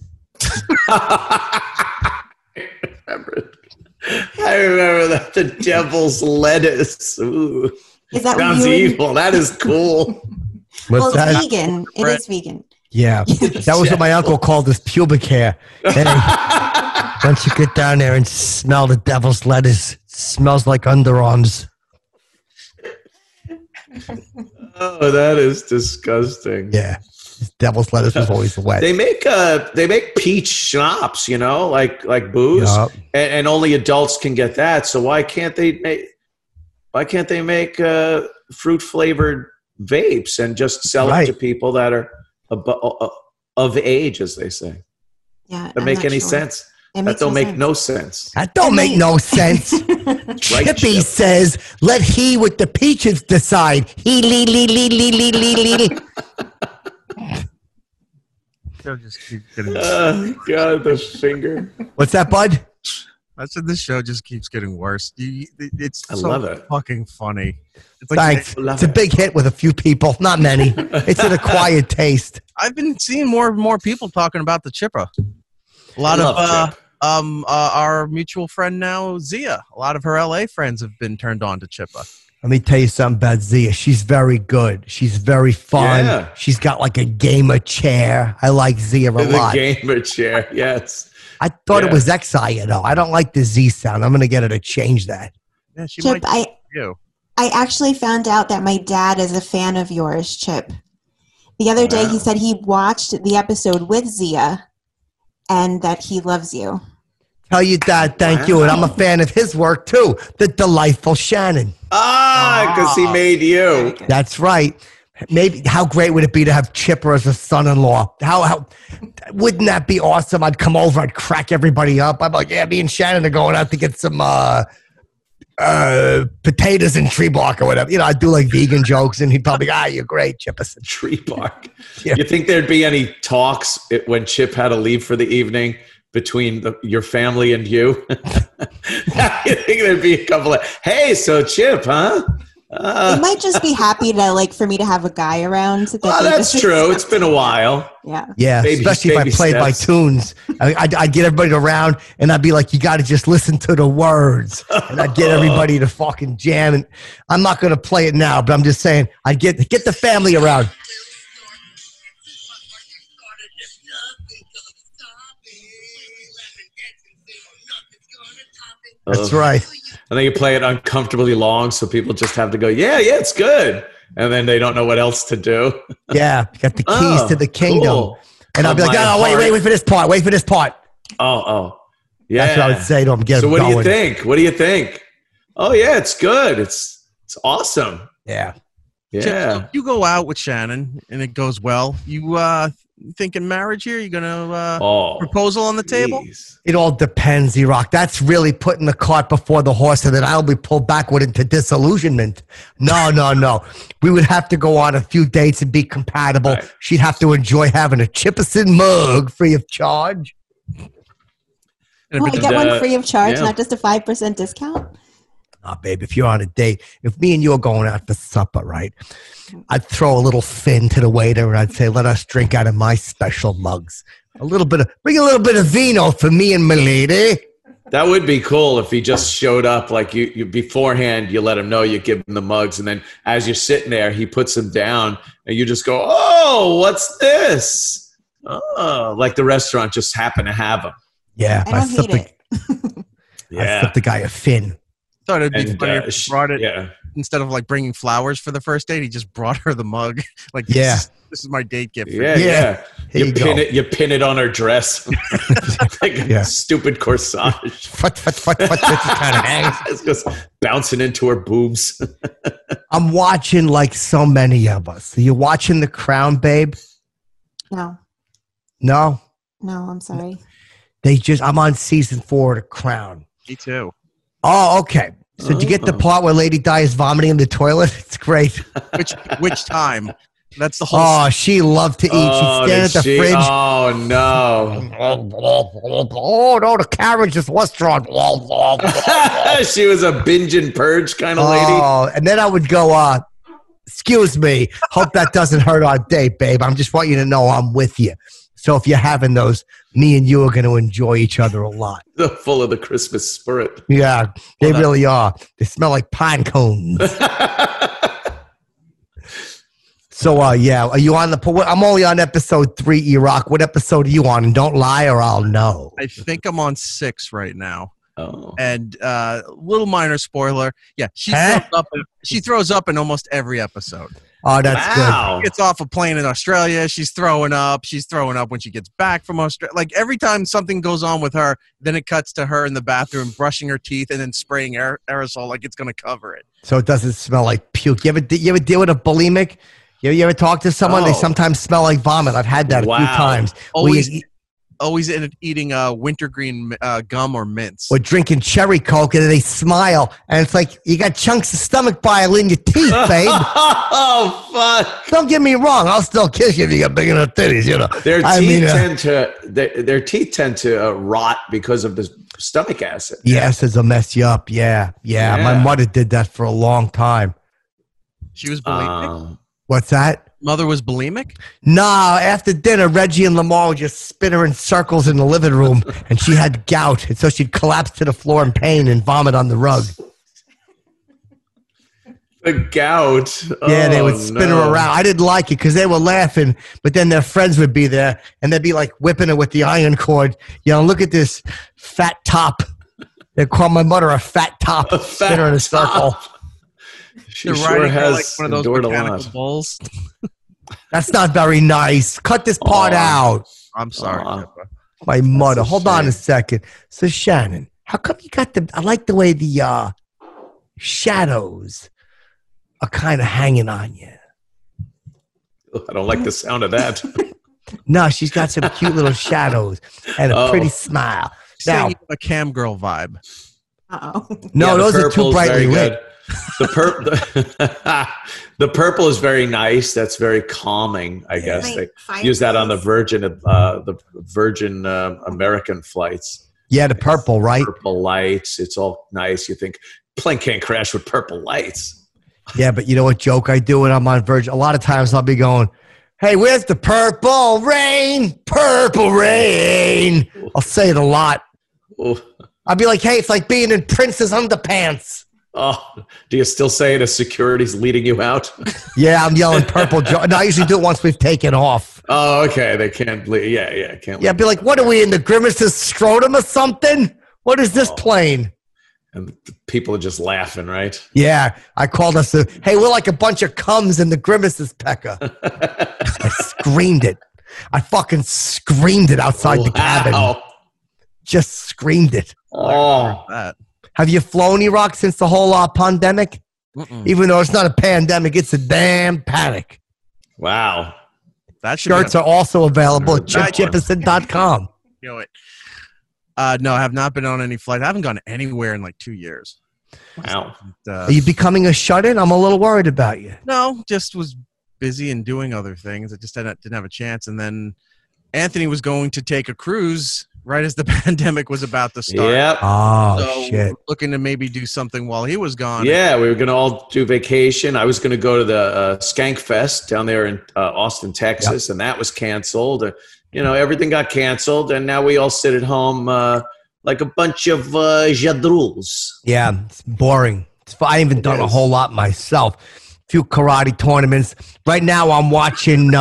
Speaker 3: I remember that, the devil's lettuce. Ooh.
Speaker 5: Is that
Speaker 3: sounds evil? That is cool.
Speaker 5: Well, it's vegan. It is vegan.
Speaker 4: Yeah, that was what my uncle called his pubic hair. Hey, once you get down there and smell the devil's lettuce, it smells like underarms.
Speaker 3: Oh, that is disgusting.
Speaker 4: Yeah, devil's lettuce was always wet.
Speaker 3: They make peach schnapps, you know, like booze, and only adults can get that. So why can't they make fruit flavored vapes and just sell it to people that are of age, as they say?
Speaker 5: Yeah,
Speaker 3: that make any sense? That don't make no sense.
Speaker 4: That don't make no sense. Chippy says, "Let he with the peaches decide." He
Speaker 6: just keep getting.
Speaker 3: God, the finger.
Speaker 4: What's that, bud?
Speaker 6: I said this show just keeps getting worse. I
Speaker 3: love it.
Speaker 6: Fucking funny.
Speaker 4: Thanks. It's a big hit with a few people, not many. It's an acquired taste.
Speaker 6: I've been seeing more and more people talking about the Chippa. A lot of our mutual friend now, Zia. A lot of her LA friends have been turned on to Chippa.
Speaker 4: Let me tell you something about Zia. She's very good. She's very fun.
Speaker 3: Yeah.
Speaker 4: She's got like a gamer chair. I like Zia a lot.
Speaker 3: The gamer chair, yes.
Speaker 4: I thought it was Xia, though. I don't like the Z sound. I'm going to get her to change that.
Speaker 6: Yeah, she
Speaker 5: Chip,
Speaker 6: might.
Speaker 5: I actually found out that my dad is a fan of yours, Chip. The other day,
Speaker 3: Wow.
Speaker 5: he said he watched the episode with Zia and that he loves you.
Speaker 4: Tell you that, thank you. And I'm a fan of his work too. The delightful Shannon.
Speaker 3: Because he made you.
Speaker 4: That's right. Maybe how great would it be to have Chipper as a son-in-law? How wouldn't that be awesome? I'd come over, I'd crack everybody up. I'm like, yeah, me and Shannon are going out to get some potatoes and tree bark or whatever. You know, I'd do like vegan jokes, and he'd probably go, you're great, Chipperson.
Speaker 3: Tree bark.
Speaker 4: Yeah.
Speaker 3: You think there'd be any talks when Chip had to leave for the evening between your family and you? You think there'd be a couple of, hey, so Chip, huh?
Speaker 5: They might just be happy to for me to have a guy around.
Speaker 3: Well, that's true. It's been a while.
Speaker 5: Yeah.
Speaker 4: Yeah,
Speaker 3: Baby-
Speaker 4: especially if I
Speaker 3: baby
Speaker 4: played my
Speaker 3: steps.
Speaker 4: tunes. I'd get everybody around, and I'd be like, you got to just listen to the words. And I'd get everybody to fucking jam. And I'm not going to play it now, but I'm just saying, I'd get the family around. That's right.
Speaker 3: And then you play it uncomfortably long, so people just have to go, yeah, it's good. And then they don't know what else to do.
Speaker 4: Yeah, got the keys to the kingdom.
Speaker 3: Cool.
Speaker 4: And I'll be like,
Speaker 3: My
Speaker 4: oh, wait
Speaker 3: heart.
Speaker 4: for this part. Wait for this part.
Speaker 3: Oh. Yeah.
Speaker 4: That's what I would say to him. Get
Speaker 3: So
Speaker 4: him
Speaker 3: what
Speaker 4: going.
Speaker 3: do you think? What do you think? Oh, yeah, it's good. It's awesome.
Speaker 4: Yeah.
Speaker 3: Yeah.
Speaker 6: So you go out with Shannon and it goes well. You thinking marriage here? You gonna proposal on the table?
Speaker 3: Jeez.
Speaker 4: It all depends, E-Rock. That's really putting the cart before the horse, and then I'll be pulled backward into disillusionment. No. We would have to go on a few dates and be compatible.
Speaker 3: Right.
Speaker 4: She'd have to enjoy having a Chipperson mug free of charge.
Speaker 6: And
Speaker 5: Oh,
Speaker 6: if
Speaker 5: I
Speaker 6: it-
Speaker 5: get one free of charge,
Speaker 3: yeah.
Speaker 5: not just a 5% discount.
Speaker 4: Nah, babe, if you're on a date, if me and you are going out for supper, right, I'd throw a little fin to the waiter and I'd say, let us drink out of my special mugs. Bring a little bit of vino for me and my lady.
Speaker 3: That would be cool if he just showed up like you beforehand. You let him know, you give him the mugs, and then as you're sitting there, he puts them down, and you just go, "Oh, what's this?" Oh, like the restaurant just happened to have them.
Speaker 4: Yeah,
Speaker 5: I don't hate it.
Speaker 4: I slipped the guy a fin.
Speaker 6: thought it'd be
Speaker 3: And,
Speaker 6: funny if he brought it
Speaker 3: Yeah.
Speaker 6: instead of bringing flowers for the first date. He just brought her the mug. Like,
Speaker 4: Yeah.
Speaker 6: this is my date gift. For
Speaker 3: Yeah,
Speaker 6: you.
Speaker 3: yeah.
Speaker 4: Here
Speaker 3: You
Speaker 4: you
Speaker 3: pin
Speaker 4: go.
Speaker 3: it. You pin it on her dress, like a
Speaker 4: Yeah.
Speaker 3: stupid corsage.
Speaker 4: Fut, kind of hangs.
Speaker 3: It's just bouncing into her boobs.
Speaker 4: I'm watching like so many of us. Are you watching The Crown, babe?
Speaker 5: No,
Speaker 4: No?
Speaker 5: I'm sorry.
Speaker 4: I'm on season 4 of The Crown.
Speaker 6: Me too.
Speaker 4: Oh, okay. So did you get the part where Lady Di is vomiting in the toilet? It's great.
Speaker 6: Which time? That's the whole.
Speaker 4: Oh, she loved to eat. She'd stand at the fridge.
Speaker 3: Oh no!
Speaker 4: Oh, no, the carriage is restaurant.
Speaker 3: She was a binge and purge kind of lady.
Speaker 4: Oh, and then I would go, excuse me, hope that doesn't hurt our date, babe. I just want you to know I'm with you. So if you're having those, me and you are going to enjoy each other a lot.
Speaker 3: Full of the Christmas spirit.
Speaker 4: Yeah, they really are. They smell like pine cones. So, yeah, are you on I'm only on episode 3, E-Rock. What episode are you on? And don't lie or I'll know.
Speaker 6: I think I'm on 6 right now.
Speaker 3: Oh.
Speaker 6: And little minor spoiler. Yeah, she
Speaker 4: Huh?
Speaker 6: throws up in almost every episode.
Speaker 4: Oh, that's good.
Speaker 3: Wow.
Speaker 6: Gets off a plane in Australia. She's throwing up. She's throwing up when she gets back from Australia. Like every time something goes on with her, then it cuts to her in the bathroom brushing her teeth and then spraying aerosol like it's going to cover it.
Speaker 4: So it doesn't smell like puke. You ever deal with a bulimic? You ever talk to someone? They
Speaker 3: Oh.
Speaker 4: sometimes smell like vomit. I've had that a few
Speaker 3: Wow.
Speaker 4: times.
Speaker 6: Always eating wintergreen gum or mints.
Speaker 4: Or drinking cherry Coke and they smile. And it's like, you got chunks of stomach bile in your teeth, babe.
Speaker 3: Oh fuck!
Speaker 4: Don't get me wrong. I'll still kiss you if you got big enough titties, you know.
Speaker 3: Their
Speaker 4: I
Speaker 3: teeth
Speaker 4: mean,
Speaker 3: their teeth tend to rot because of the stomach acid.
Speaker 4: yes, it'll mess you up. Yeah. My
Speaker 3: Yeah.
Speaker 4: mother did that for a long time.
Speaker 6: She was bulimic.
Speaker 4: What's that?
Speaker 6: Mother was bulimic.
Speaker 4: No, after dinner, Reggie and Lamar would just spin her in circles in the living room, and she had gout, and so she'd collapse to the floor in pain and vomit on the rug.
Speaker 3: The gout.
Speaker 4: Yeah, they would
Speaker 3: Oh,
Speaker 4: spin
Speaker 3: no.
Speaker 4: her around. I didn't like it because they were laughing, but then their friends would be there, and they'd be like whipping her with the iron cord. You know, look at this fat top. They call my mother a fat top.
Speaker 3: A
Speaker 4: Spin her in a
Speaker 3: fat
Speaker 4: circle.
Speaker 3: top. She
Speaker 6: They're
Speaker 3: sure
Speaker 6: riding her
Speaker 3: has
Speaker 6: like one of those
Speaker 3: endured a
Speaker 6: mechanical
Speaker 3: lot.
Speaker 6: bulls.
Speaker 4: That's not very nice. Cut this part out.
Speaker 6: I'm sorry.
Speaker 3: Aw.
Speaker 6: Chippa.
Speaker 4: My mother.
Speaker 3: a
Speaker 4: Hold on a
Speaker 3: shame.
Speaker 4: second. So Shannon, how come you got I like the way the shadows are kind of hanging on you.
Speaker 3: I don't like the sound of that.
Speaker 4: No, she's got some cute little shadows and a
Speaker 3: Oh.
Speaker 4: pretty smile.
Speaker 6: Saying
Speaker 4: Now,
Speaker 6: you have a cam girl vibe.
Speaker 5: Uh-oh.
Speaker 4: no,
Speaker 3: Yeah, the
Speaker 4: those are
Speaker 3: purple
Speaker 4: too
Speaker 3: is
Speaker 4: brightly
Speaker 3: very
Speaker 4: lit.
Speaker 3: good. The purple is very nice. That's very calming, I guess.
Speaker 5: Like
Speaker 3: They use that on the
Speaker 5: fireplace.
Speaker 3: Virgin American flights.
Speaker 4: Yeah, the purple, right?
Speaker 3: Purple lights. It's all nice. You think plane can't crash with purple lights.
Speaker 4: Yeah, but you know what joke I do when I'm on Virgin? A lot of times I'll be going, hey, where's the purple rain? Purple rain. I'll say it a lot.
Speaker 3: Oh,
Speaker 4: I'll be like, hey, it's like being in Prince's underpants.
Speaker 3: do you still say it as security's leading you out?
Speaker 4: Yeah, I'm yelling purple. No, I usually do it once we've taken off.
Speaker 3: Oh, okay. They can't leave. Yeah, can't
Speaker 4: Yeah, I'd be like, what are we in the Grimace's scrotum or something? What is this plane?
Speaker 3: And the people are just laughing, right?
Speaker 4: Yeah, I called us. Hey, we're like a bunch of cums in the Grimace's pecker. I screamed it. I fucking screamed it outside the cabin.
Speaker 3: Wow.
Speaker 4: Just screamed it.
Speaker 3: Oh,
Speaker 6: That.
Speaker 4: Have you flown, E-Rock, since the whole pandemic?
Speaker 6: Mm-mm.
Speaker 4: Even though it's not a pandemic, it's a damn panic.
Speaker 3: wow.
Speaker 6: That should
Speaker 4: Shirts are also available at
Speaker 3: Nice one.
Speaker 4: chipchipperson.com.
Speaker 6: do it. No, I have not been on any flight. I haven't gone anywhere in like 2 years.
Speaker 3: Wow.
Speaker 4: Are you becoming a shut-in? I'm a little worried about you.
Speaker 6: No, just was busy and doing other things. I just didn't have a chance. And then Anthony was going to take a cruise right as the pandemic was about to start.
Speaker 3: Yep.
Speaker 4: Oh,
Speaker 6: So
Speaker 4: shit.
Speaker 6: looking to maybe do something while he was gone.
Speaker 3: Yeah, we were going to all do vacation. I was going to go to the Skank Fest down there in Austin, Texas, and that was canceled. Everything got canceled, and now we all sit at home like a bunch of jadruls.
Speaker 4: Yeah, it's boring. I haven't done a
Speaker 3: is.
Speaker 4: whole lot myself. Few karate tournaments. Right now, I'm watching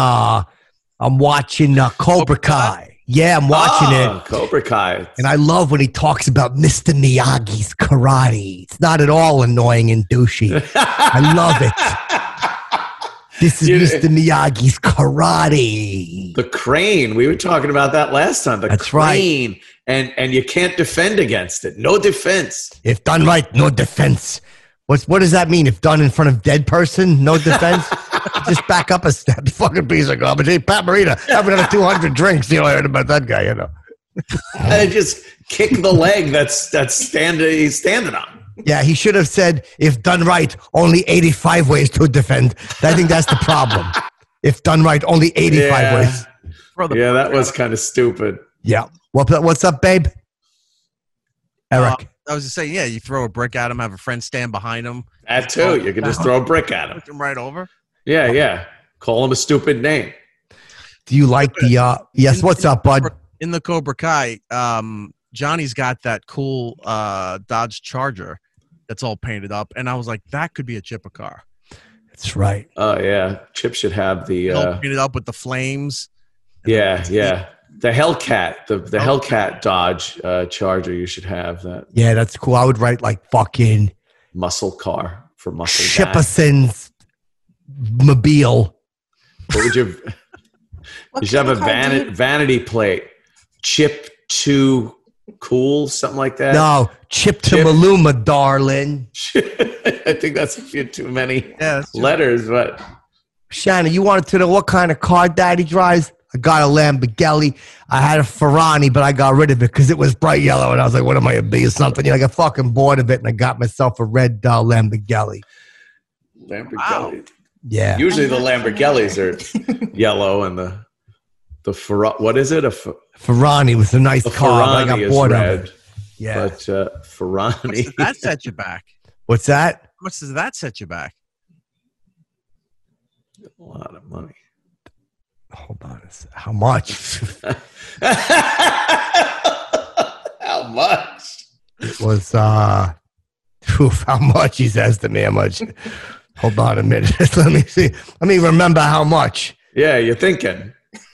Speaker 4: Cobra Kai. Yeah, I'm watching it.
Speaker 3: Cobra Kai.
Speaker 4: And I love when he talks about Mr. Miyagi's karate. It's not at all annoying and douchey. I love it. This is
Speaker 3: You-
Speaker 4: Mr. Miyagi's karate.
Speaker 3: The crane. We were talking about that last time. The
Speaker 4: That's right.
Speaker 3: crane. And you can't defend against it. No defense.
Speaker 4: If done right, no defense. What does that mean? If done in front of dead person, no defense? Just back up a step. Fucking piece of garbage. Hey, Pat Morita, have another 200 drinks. I heard about that guy,
Speaker 3: And just kick the leg that's he's standing on.
Speaker 4: Yeah, he should have said, if done right, only 85 ways to defend. I think that's the problem. If done right, only 85 ways.
Speaker 3: Yeah, that was kind of stupid.
Speaker 4: Yeah. What's up, babe? Eric.
Speaker 6: I was just saying, yeah, you throw a brick at him, have a friend stand behind him,
Speaker 3: That too. You can just throw a brick at him.
Speaker 6: push him right over.
Speaker 3: Yeah. Call him a stupid name.
Speaker 4: Do you like the yes, what's up, bud?
Speaker 6: In the Cobra Kai, Johnny's got that cool Dodge Charger that's all painted up, and I was like, that could be a Chippa car.
Speaker 4: That's right.
Speaker 3: Oh yeah, Chip should have the
Speaker 6: All painted up with the flames.
Speaker 3: yeah. The Hellcat, the Hellcat Dodge Charger. You should have that
Speaker 4: Yeah, that's cool. I would write like fucking
Speaker 3: muscle car for muscle guy.
Speaker 4: Shipperson's mobile.
Speaker 3: What would you?
Speaker 5: What
Speaker 3: You should have a
Speaker 5: kind of car do you-
Speaker 3: vanity plate. Chip too cool, something like that.
Speaker 4: No, Chip to
Speaker 3: Chip.
Speaker 4: Maluma, darling.
Speaker 3: I think that's a few too many
Speaker 6: Yeah, that's true.
Speaker 3: letters, but
Speaker 4: Shannon, you wanted to know what kind of car daddy drives? I got a Lamborghini. I had a Ferrari, but I got rid of it because it was bright yellow. And I was like, what am I, a bee or something? I got fucking bored of it, and I got myself a red Lamborghini.
Speaker 3: Lamborghini.
Speaker 4: Yeah.
Speaker 3: Usually the Lamborghinis are yellow, and the what is it?
Speaker 4: Ferrari was a nice
Speaker 3: The
Speaker 4: car, but I
Speaker 3: Ferrari
Speaker 4: got
Speaker 3: is
Speaker 4: bored of
Speaker 3: red,
Speaker 4: it. Yeah.
Speaker 3: but
Speaker 6: How much
Speaker 3: Ferrari.
Speaker 6: does that set you back?
Speaker 4: What's that?
Speaker 6: How much does that set you back?
Speaker 3: A lot of money.
Speaker 4: Hold on. How much?
Speaker 3: How much?
Speaker 4: It was, how much? He says to me, how much? Hold on a minute. Let me see. Let me remember how much.
Speaker 3: Yeah, you're thinking.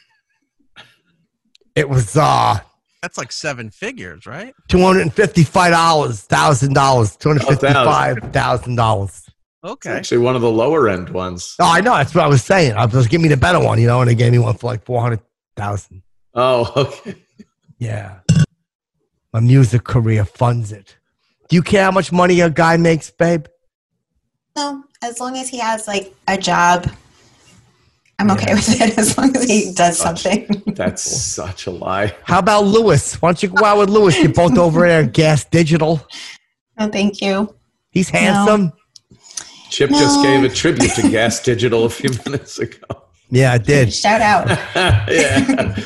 Speaker 4: It was,
Speaker 6: That's like 7 figures, right?
Speaker 4: $255,000, $255,000.
Speaker 3: It's
Speaker 6: Okay.
Speaker 3: actually one of the lower end ones.
Speaker 4: Oh, I know. That's what I was saying. I was give me the better one, and they gave me one for like 400,000.
Speaker 3: Oh, okay.
Speaker 4: Yeah. My music career funds it. Do you care how much money a guy makes, babe?
Speaker 5: No, as long as he has like a job, I'm okay with it. As long as he does something.
Speaker 3: That's such a lie.
Speaker 4: How about Lewis? Why don't you go out with Lewis? You're both over there at Gas Digital.
Speaker 5: No, thank you.
Speaker 4: He's handsome.
Speaker 3: Chip just gave a tribute to Gas Digital a few minutes ago.
Speaker 4: Yeah, I did.
Speaker 5: Shout out.
Speaker 3: Yeah.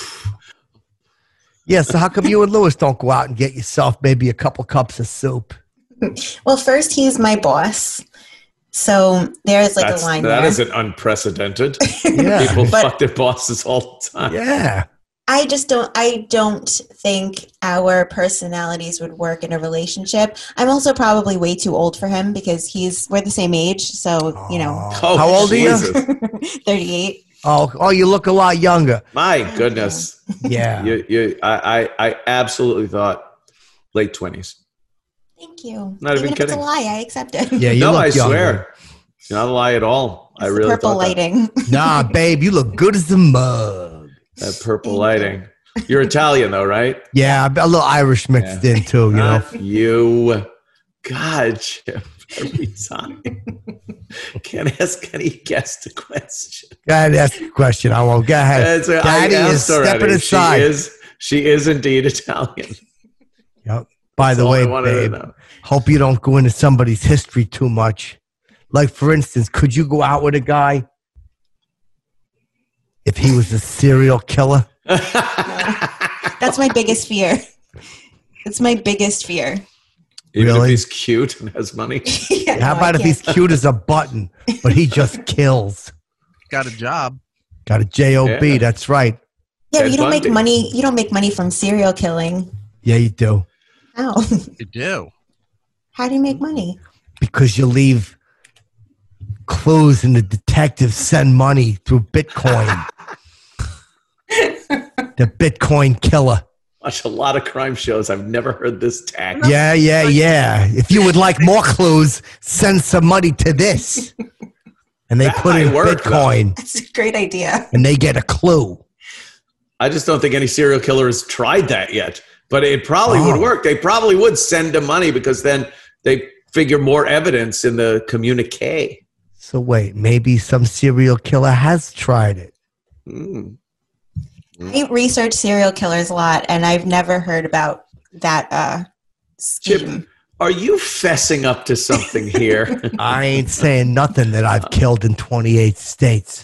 Speaker 4: Yeah, so how come you and Lewis don't go out and get yourself maybe a couple cups of soup?
Speaker 5: Well, first he's my boss, so there's like a line
Speaker 3: That
Speaker 5: there.
Speaker 3: isn't unprecedented.
Speaker 4: Yeah.
Speaker 3: People
Speaker 5: But-
Speaker 3: fuck their bosses all the time.
Speaker 4: Yeah.
Speaker 5: I don't think our personalities would work in a relationship. I'm also probably way too old for him because we're the same age. So,
Speaker 3: Oh,
Speaker 4: How old are you?
Speaker 3: Jesus.
Speaker 5: 38.
Speaker 4: Oh, you look a lot younger.
Speaker 3: My goodness.
Speaker 4: Yeah.
Speaker 3: I absolutely thought late 20s.
Speaker 5: Thank you.
Speaker 3: Not even
Speaker 5: if it's a
Speaker 3: kidding.
Speaker 5: lie, I accept it.
Speaker 4: Yeah, you
Speaker 3: No,
Speaker 4: look
Speaker 3: I
Speaker 4: younger.
Speaker 3: swear. It's not a lie at all.
Speaker 5: It's
Speaker 3: I
Speaker 5: the
Speaker 3: really
Speaker 5: purple
Speaker 3: thought that.
Speaker 5: lighting.
Speaker 4: Nah, babe, you look good as a mug.
Speaker 3: That purple lighting. You're Italian though, right?
Speaker 4: Yeah, a little Irish mixed in too,
Speaker 3: Not you. God, Chip. Every time. Can't ask any guest a question.
Speaker 4: Go ahead, ask the question. I won't. Go ahead.
Speaker 3: I
Speaker 4: Daddy is
Speaker 3: asked already.
Speaker 4: stepping aside.
Speaker 3: She is indeed Italian.
Speaker 4: Yep. By the
Speaker 3: That's all
Speaker 4: way,
Speaker 3: I wanted to
Speaker 4: babe,
Speaker 3: know.
Speaker 4: hope you don't go into somebody's history too much. Like, for instance, could you go out with a guy if he was a serial killer?
Speaker 5: That's my biggest fear. It's my biggest fear.
Speaker 3: Even
Speaker 4: Really?
Speaker 3: if he's cute and has money.
Speaker 5: Yeah,
Speaker 4: How
Speaker 5: no,
Speaker 4: about
Speaker 5: I
Speaker 4: if he's
Speaker 5: can't.
Speaker 4: cute as a button, but he just kills?
Speaker 6: Got a job.
Speaker 4: Got a job.
Speaker 3: Yeah.
Speaker 4: That's right.
Speaker 5: Yeah, but
Speaker 3: Ted
Speaker 5: you don't make
Speaker 3: Bundy.
Speaker 5: money. You don't make money from serial killing.
Speaker 4: Yeah, you do.
Speaker 5: How?
Speaker 6: You do.
Speaker 5: How do you make money?
Speaker 4: Because you leave clues and the detectives send money through Bitcoin. The Bitcoin killer.
Speaker 3: Watch a lot of crime shows. I've never heard this tag.
Speaker 4: Yeah. If you would like more clues, send some money to this. And they
Speaker 3: That
Speaker 4: put in
Speaker 3: might work,
Speaker 4: Bitcoin
Speaker 5: That's a great idea.
Speaker 4: and they get a clue.
Speaker 3: I just don't think any serial killer has tried that yet. But it probably
Speaker 4: Oh.
Speaker 3: would work. They probably would send him money because then they figure more evidence in the communique.
Speaker 4: So wait, maybe some serial killer has tried it.
Speaker 3: Mm.
Speaker 5: I research serial killers a lot, and I've never heard about that
Speaker 3: Chip,
Speaker 5: scheme.
Speaker 3: are you fessing up to something here?
Speaker 4: I ain't saying nothing that I've killed in 28 states.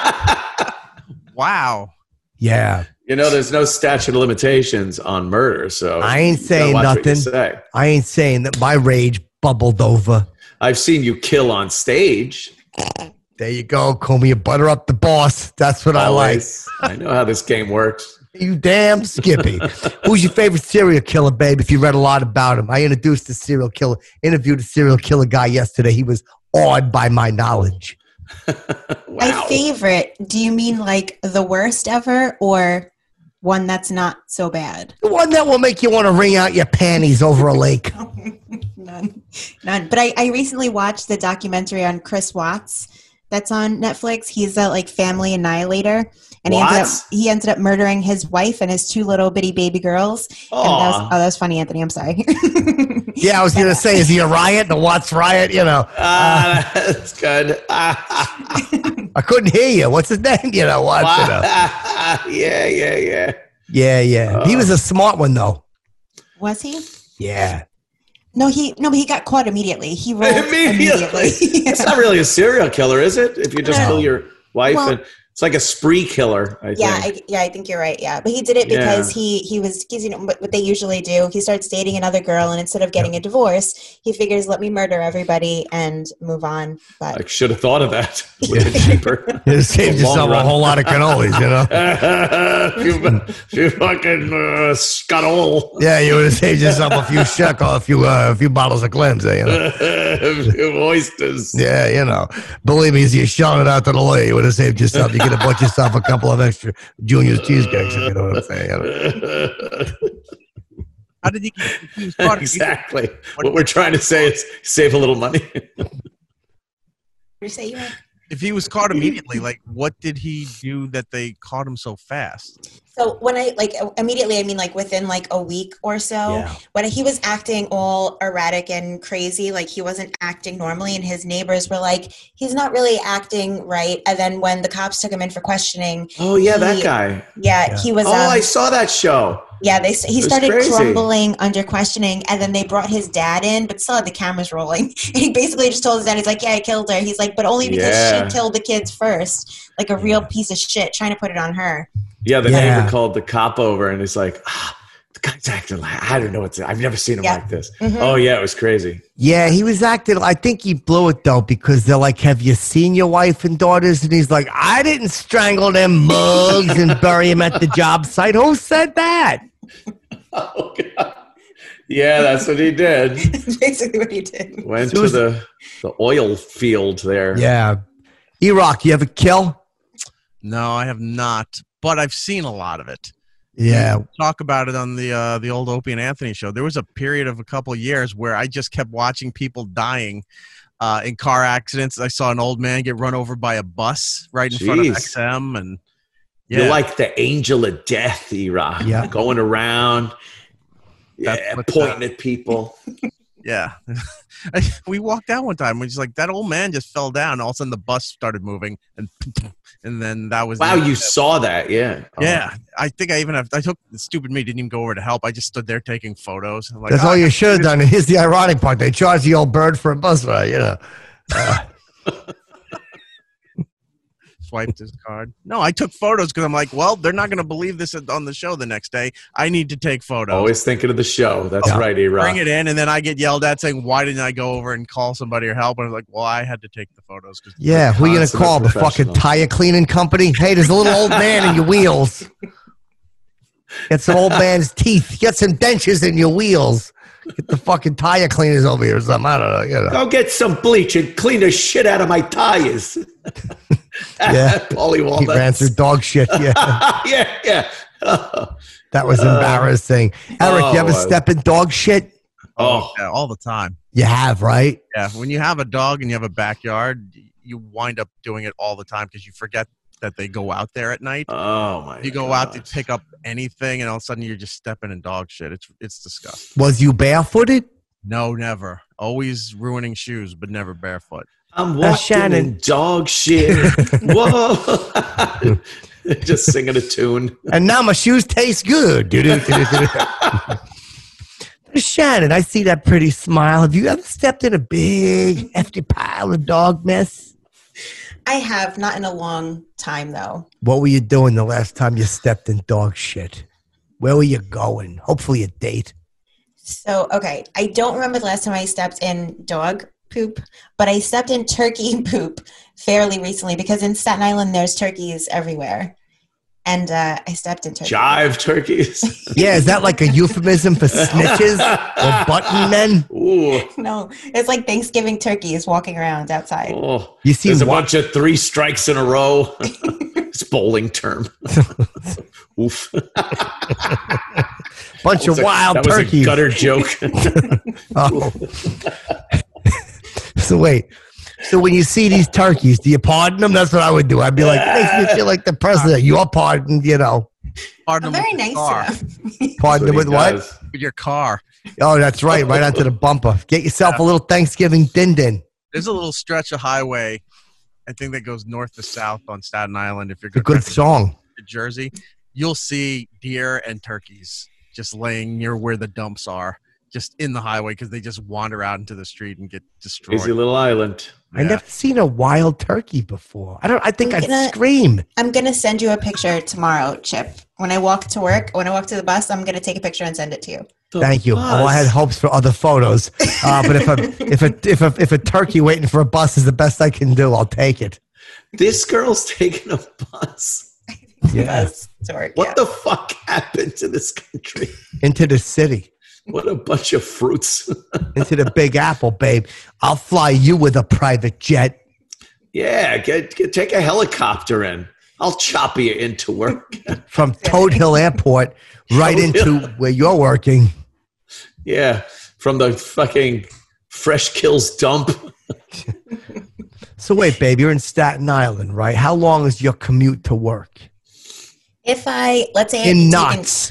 Speaker 6: Wow.
Speaker 4: Yeah.
Speaker 3: You know, there's no statute of limitations on murder, so
Speaker 4: I ain't
Speaker 3: you gotta
Speaker 4: saying
Speaker 3: watch what you
Speaker 4: nothing.
Speaker 3: say.
Speaker 4: I ain't saying that my rage bubbled over.
Speaker 3: I've seen you kill on stage.
Speaker 4: There you go. Call me a butter up the boss. That's what I like.
Speaker 3: Always. I know how this game works.
Speaker 4: You damn Skippy. Who's your favorite serial killer, babe? If you read a lot about him, I interviewed the serial killer guy yesterday. He was awed by my knowledge.
Speaker 5: My favorite. Do you mean like the worst ever, or one that's not so bad?
Speaker 4: The one that will make you want to wring out your panties over a lake.
Speaker 5: None. But I recently watched the documentary on Chris Watts that's on Netflix. He's a like family annihilator, and he ended up murdering his wife and his two little bitty baby girls. And that was funny, Anthony. I'm sorry.
Speaker 4: Yeah, I was going to say, is he a riot? The Watts riot? You know,
Speaker 3: That's good.
Speaker 4: I couldn't hear you. What's his name? You know, Watts. You know.
Speaker 3: Yeah.
Speaker 4: Yeah. He was a smart one, though.
Speaker 5: Was he?
Speaker 4: Yeah.
Speaker 5: No, but he got caught immediately. He rolled immediately.
Speaker 3: It's not really a serial killer, is it? If you just kill your wife,
Speaker 5: Well-
Speaker 3: and it's like a spree killer. I think.
Speaker 5: I think you're right. Yeah, but he did it because he was, because you know what they usually do. He starts dating another girl, and instead of getting a divorce, he figures, let me murder everybody and move on. But
Speaker 3: I should have thought of that. Would have been cheaper.
Speaker 4: You saved
Speaker 3: Long
Speaker 4: yourself a
Speaker 3: run.
Speaker 4: whole lot of cannolis, you know?
Speaker 3: you fucking scuttle.
Speaker 4: Yeah, you would have saved yourself a few shekel, a few bottles of clams there, you know?
Speaker 3: Oysters.
Speaker 4: Yeah, you know. Believe me, as you're shouting it out to the lawyer, you would have saved yourself. You could have bought yourself a couple of extra Junior's cheesecakes, if you know what I'm saying. You know?
Speaker 6: How did you get confused? Carter?
Speaker 3: Exactly. What we're trying to say is save a little money.
Speaker 5: you say, Mike?
Speaker 6: If he was caught immediately, like what did he do that they caught him so fast?
Speaker 5: So when I immediately, I mean like within like a week or so,
Speaker 4: Yeah.
Speaker 5: when he was acting all erratic and crazy, like he wasn't acting normally, and his neighbors were like, he's not really acting right. And then when the cops took him in for questioning,
Speaker 3: Oh yeah, that guy.
Speaker 5: yeah, he was.
Speaker 3: Oh, I saw that show.
Speaker 5: Yeah, he
Speaker 3: was
Speaker 5: started
Speaker 3: crazy.
Speaker 5: crumbling under questioning, and then they brought his dad in, but still had the cameras rolling. And he basically just told his dad, he's like, yeah, I killed her. He's like, but only because
Speaker 3: Yeah.
Speaker 5: she killed the kids first. Like a real piece of shit, trying to put it on her.
Speaker 3: Yeah, the
Speaker 4: Yeah.
Speaker 3: neighbor called the cop over, and he's like, the guy's acting like I don't know I've never seen him
Speaker 5: Yeah.
Speaker 3: like this.
Speaker 5: Mhm.
Speaker 3: Oh yeah, it was crazy.
Speaker 4: Yeah, he was acting. I think he blew it though, because they're like, "Have you seen your wife and daughters?" And he's like, "I didn't strangle them mugs and bury them at the job site." Who said that?
Speaker 3: Oh god. Yeah, that's what he did.
Speaker 5: That's basically what he did.
Speaker 3: Went to the oil field there.
Speaker 4: Yeah, E-Rock, you ever kill?
Speaker 6: No, I have not, but I've seen a lot of it.
Speaker 4: Yeah,
Speaker 6: Talk about it on the old Opie and Anthony show. There was a period of a couple of years where I just kept watching people dying in car accidents. I saw an old man get run over by a bus right in front of
Speaker 3: Jeez.
Speaker 6: XM, and yeah,
Speaker 3: You're like the angel of death, E-Rock.
Speaker 4: Yeah.
Speaker 3: Going around,
Speaker 6: That's
Speaker 3: yeah,
Speaker 6: what-
Speaker 3: pointing at people.
Speaker 6: yeah. We walked out one time. We're just like, that old man just fell down. All of a sudden, the bus started moving, and then that was
Speaker 3: Wow,
Speaker 6: the end
Speaker 3: you
Speaker 6: of it.
Speaker 3: saw that? Yeah. Oh.
Speaker 6: Yeah, I think I took stupid me, didn't even go over to help. I just stood there taking photos. I'm like,
Speaker 4: that's
Speaker 6: "Oh,
Speaker 4: all
Speaker 6: I
Speaker 4: you
Speaker 6: got-
Speaker 4: should have done. And here's the ironic part: they charged the old bird for a bus ride. You know.
Speaker 6: swiped his card. No, I took photos because I'm like, well, they're not going to believe this on the show the next day. I need to take photos.
Speaker 3: Always thinking of the show. That's
Speaker 4: Yeah.
Speaker 3: right, E-Rock.
Speaker 6: Bring it in, and then I get yelled at saying, why didn't I go over and call somebody or help? And I was like, well, I had to take the photos. Cause
Speaker 4: Yeah, who you gonna
Speaker 3: Consummate
Speaker 4: call? The fucking
Speaker 3: professional.
Speaker 4: tire cleaning company? Hey, there's a little old man in your wheels. Get some old man's teeth. Get some dentures in your wheels. Get the fucking tire cleaners over here or something. I don't know. You know.
Speaker 3: Go get some bleach and clean the shit out of my tires.
Speaker 4: Yeah.
Speaker 3: Paulie
Speaker 4: He
Speaker 3: Walnuts.
Speaker 4: ran through dog shit. Yeah,
Speaker 3: yeah.
Speaker 4: that was embarrassing. Eric, you ever
Speaker 3: Oh,
Speaker 4: step in dog shit?
Speaker 3: Oh,
Speaker 6: yeah, all the time.
Speaker 4: You have, right?
Speaker 6: Yeah, when you have a dog and you have a backyard, you wind up doing it all the time because you forget that they go out there at night.
Speaker 3: oh my
Speaker 6: You go
Speaker 3: God.
Speaker 6: out to pick up anything, and all of a sudden you're just stepping in dog shit. It's disgusting.
Speaker 4: Was you barefooted?
Speaker 6: No, never. Always ruining shoes, but never barefoot.
Speaker 3: I'm
Speaker 4: Now,
Speaker 3: walking
Speaker 4: Shannon.
Speaker 3: in dog shit. Whoa. Just singing a tune.
Speaker 4: And now my shoes taste good. Shannon, I see that pretty smile. Have you ever stepped in a big, hefty pile of dog mess?
Speaker 5: I have, not in a long time though.
Speaker 4: What were you doing the last time you stepped in dog shit? Where were you going? Hopefully a date.
Speaker 5: So, okay, I don't remember the last time I stepped in dog poop, but I stepped in turkey poop fairly recently because in Staten Island there's turkeys everywhere. And I stepped in turkey.
Speaker 3: Jive turkeys.
Speaker 4: Yeah, is that like a euphemism for snitches or button men?
Speaker 3: Ooh.
Speaker 5: No, it's like Thanksgiving turkeys walking around outside.
Speaker 3: Oh.
Speaker 4: You see
Speaker 3: There's a
Speaker 4: what?
Speaker 3: bunch of 3 strikes in a row. It's bowling term. Oof.
Speaker 4: Bunch of wild
Speaker 3: that was a
Speaker 4: turkeys.
Speaker 3: gutter joke.
Speaker 4: Oh. So wait. So when you see these turkeys, do you pardon them? That's what I would do. I'd be like, it makes me feel like the president. You're pardoned, you know.
Speaker 6: Pardon
Speaker 5: I'm
Speaker 6: them
Speaker 5: very
Speaker 6: with your
Speaker 5: nice
Speaker 6: car.
Speaker 5: to them.
Speaker 4: Pardon them
Speaker 3: That's
Speaker 4: with
Speaker 3: he
Speaker 4: what?
Speaker 3: does.
Speaker 6: With your car.
Speaker 4: Oh, that's right. Right onto the bumper. Get yourself a little Thanksgiving din-din.
Speaker 6: There's a little stretch of highway, I think, that goes north to south on Staten Island. If you're
Speaker 4: It's a good song.
Speaker 6: to Jersey, you'll see deer and turkeys just laying near where the dumps are, just in the highway because they just wander out into the street and get destroyed.
Speaker 3: Easy little island.
Speaker 4: I never seen a wild turkey before. I think
Speaker 5: I'm
Speaker 4: I'd
Speaker 5: gonna-
Speaker 4: scream.
Speaker 5: I'm going to send you a picture tomorrow, Chip. When I walk to work, when I walk to the bus, I'm going to take a picture and send it to you.
Speaker 4: Thank you. Oh, I had hopes for other photos, but if a turkey waiting for a bus is the best I can do, I'll take it.
Speaker 3: This girl's taking a bus.
Speaker 4: Yeah,
Speaker 5: Bus to work,
Speaker 3: What
Speaker 5: yeah.
Speaker 3: the fuck happened to this country?
Speaker 4: into the city,
Speaker 3: What a bunch of fruits.
Speaker 4: into the Big Apple, babe. I'll fly you with a private jet.
Speaker 3: Yeah, take a helicopter in. I'll chop you into work.
Speaker 4: From Toad Hill Airport right
Speaker 3: Toad
Speaker 4: into
Speaker 3: Hill.
Speaker 4: where you're working.
Speaker 3: Yeah, from the fucking Fresh Kills dump.
Speaker 4: So wait, babe, you're in Staten Island, right? How long is your commute to work?
Speaker 5: If I, let's say,
Speaker 4: In knots.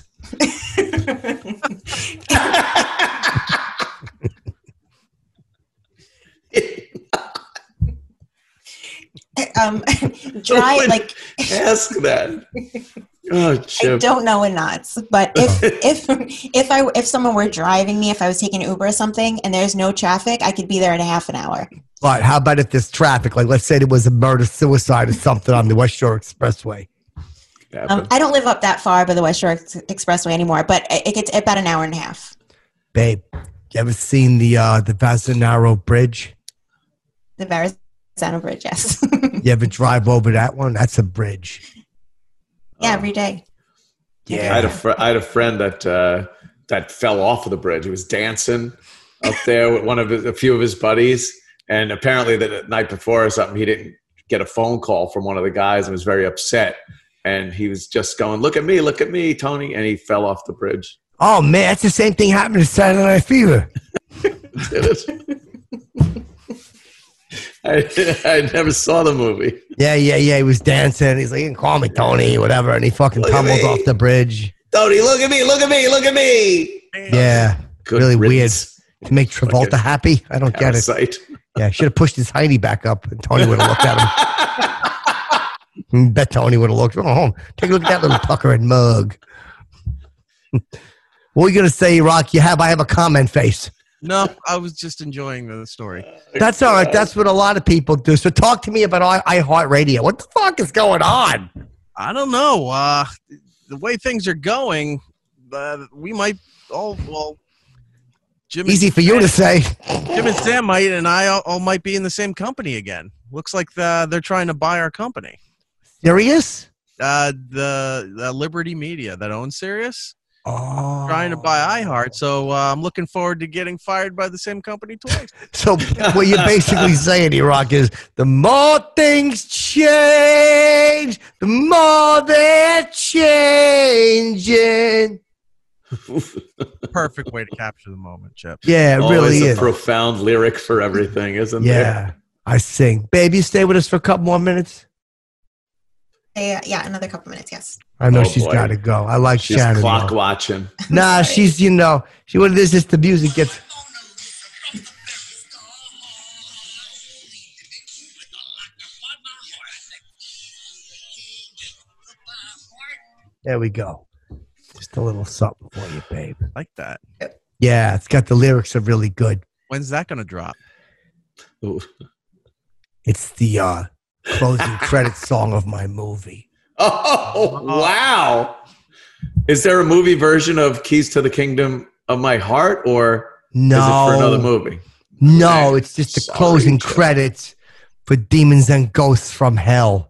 Speaker 5: dry, like
Speaker 3: Ask that. Oh,
Speaker 5: I
Speaker 3: Chip.
Speaker 5: don't know in knots, but if someone were driving me, if I was taking an Uber or something, and there's no traffic, I could be there in a half an hour.
Speaker 4: But how about if there's traffic? Like, let's say there was a murder-suicide or something on the West Shore Expressway.
Speaker 5: I don't live up that far by the West Shore Expressway anymore, but it gets about an hour and a half.
Speaker 4: Babe, you ever seen the Vasanaro Bridge?
Speaker 5: The Verrazano Bridge, yes.
Speaker 4: You ever drive over that one? That's a bridge.
Speaker 5: Yeah, every day.
Speaker 4: Yeah.
Speaker 3: I had a friend that fell off of the bridge. He was dancing up there with a few of his buddies, and apparently the night before or something, he didn't get a phone call from one of the guys and was very upset. And he was just going, look at me, Tony," and he fell off the bridge.
Speaker 4: Oh, man, that's the same thing happened to Saturday Night Fever.
Speaker 3: Did it? I never saw the movie.
Speaker 4: Yeah. He was dancing. He's like, "You can call me Tony," whatever. And he fucking tumbles off the bridge.
Speaker 3: Tony, look at me.
Speaker 4: Yeah.
Speaker 3: Good
Speaker 4: really
Speaker 3: riddance.
Speaker 4: weird. To make Travolta happy? I don't get it.
Speaker 3: Parasite.
Speaker 4: Yeah, should have pushed his hiney back up and Tony would have looked at him. Bet Tony would have looked. Oh, take a look at that little puckering mug. What are you going to say, Rock? I have a comment face.
Speaker 6: No, I was just enjoying the story.
Speaker 4: That's all right. That's what a lot of people do. So talk to me about iHeartRadio. What the fuck is going on?
Speaker 6: I don't know. The way things are going, we might Jim
Speaker 4: Easy for you to say.
Speaker 6: Jim and Sam might, and I all might be in the same company again. Looks like they're trying to buy our company.
Speaker 4: Serious?
Speaker 6: The Liberty Media that owns Sirius.
Speaker 4: Oh.
Speaker 6: Trying to buy iHeart, so I'm looking forward to getting fired by the same company twice.
Speaker 4: So what you're basically saying, E-Rock, is the more things change, the more they're changing.
Speaker 6: Perfect way to capture the moment, Chip.
Speaker 4: Yeah, it really
Speaker 3: Always
Speaker 4: is.
Speaker 3: a profound lyric for everything, isn't there?
Speaker 4: Yeah, I sing. Babe, you stay with us for a couple more minutes?
Speaker 5: Yeah, another couple minutes, yes.
Speaker 4: I know
Speaker 3: Oh,
Speaker 4: she's
Speaker 3: boy.
Speaker 4: got to go. I like
Speaker 3: She's
Speaker 4: Shannon.
Speaker 3: clock
Speaker 4: though.
Speaker 3: watching.
Speaker 4: Nah, she's, what it is the music gets. There we go. Just a little something for you, babe.
Speaker 6: Like that.
Speaker 4: Yeah, it's got the lyrics are really good.
Speaker 6: When's that going to drop?
Speaker 3: Ooh.
Speaker 4: It's the closing credits song of my movie.
Speaker 3: Oh, wow. Is there a movie version of Keys to the Kingdom of My Heart, or
Speaker 4: No,
Speaker 3: is it for another movie?
Speaker 4: No, it's just the
Speaker 3: Sorry,
Speaker 4: closing
Speaker 3: Joe.
Speaker 4: credits for Demons and Ghosts from Hell.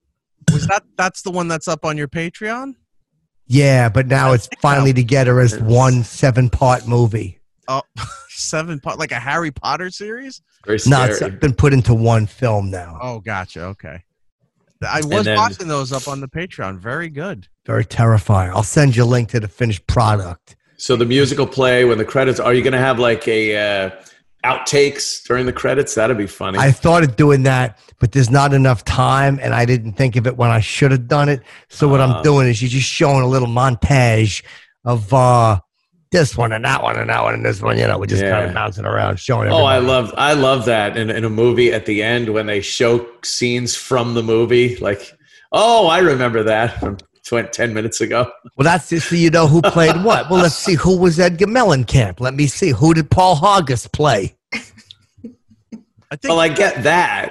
Speaker 6: That's the one that's up on your Patreon?
Speaker 4: Yeah, but now it's finally together as one 7-part movie.
Speaker 6: Oh, 7-part, like a Harry Potter series?
Speaker 3: Very
Speaker 4: No,
Speaker 3: scary.
Speaker 4: it's been put into one film now.
Speaker 6: Oh, gotcha. Okay. I was
Speaker 3: then-
Speaker 6: watching those up on the Patreon. Very good.
Speaker 4: Very terrifying. I'll send you a link to the finished product.
Speaker 3: So the musical play when the credits, are you going to have like a outtakes during the credits? That'd be funny.
Speaker 4: I thought of doing that, but there's not enough time, and I didn't think of it when I should have done it. So what I'm doing is you're just showing a little montage of this one and that one and that one and this one. We're just kind
Speaker 3: Yeah.
Speaker 4: of bouncing around, showing
Speaker 3: Oh,
Speaker 4: everybody.
Speaker 3: I love that in a movie at the end when they show scenes from the movie. Like, oh, I remember that from 10 minutes ago.
Speaker 4: Well, that's just so you know who played what. Well, let's see. Who was Edgar Mellencamp? Let me see. Who did Paul Hargis play?
Speaker 6: I think
Speaker 3: Well, I get that,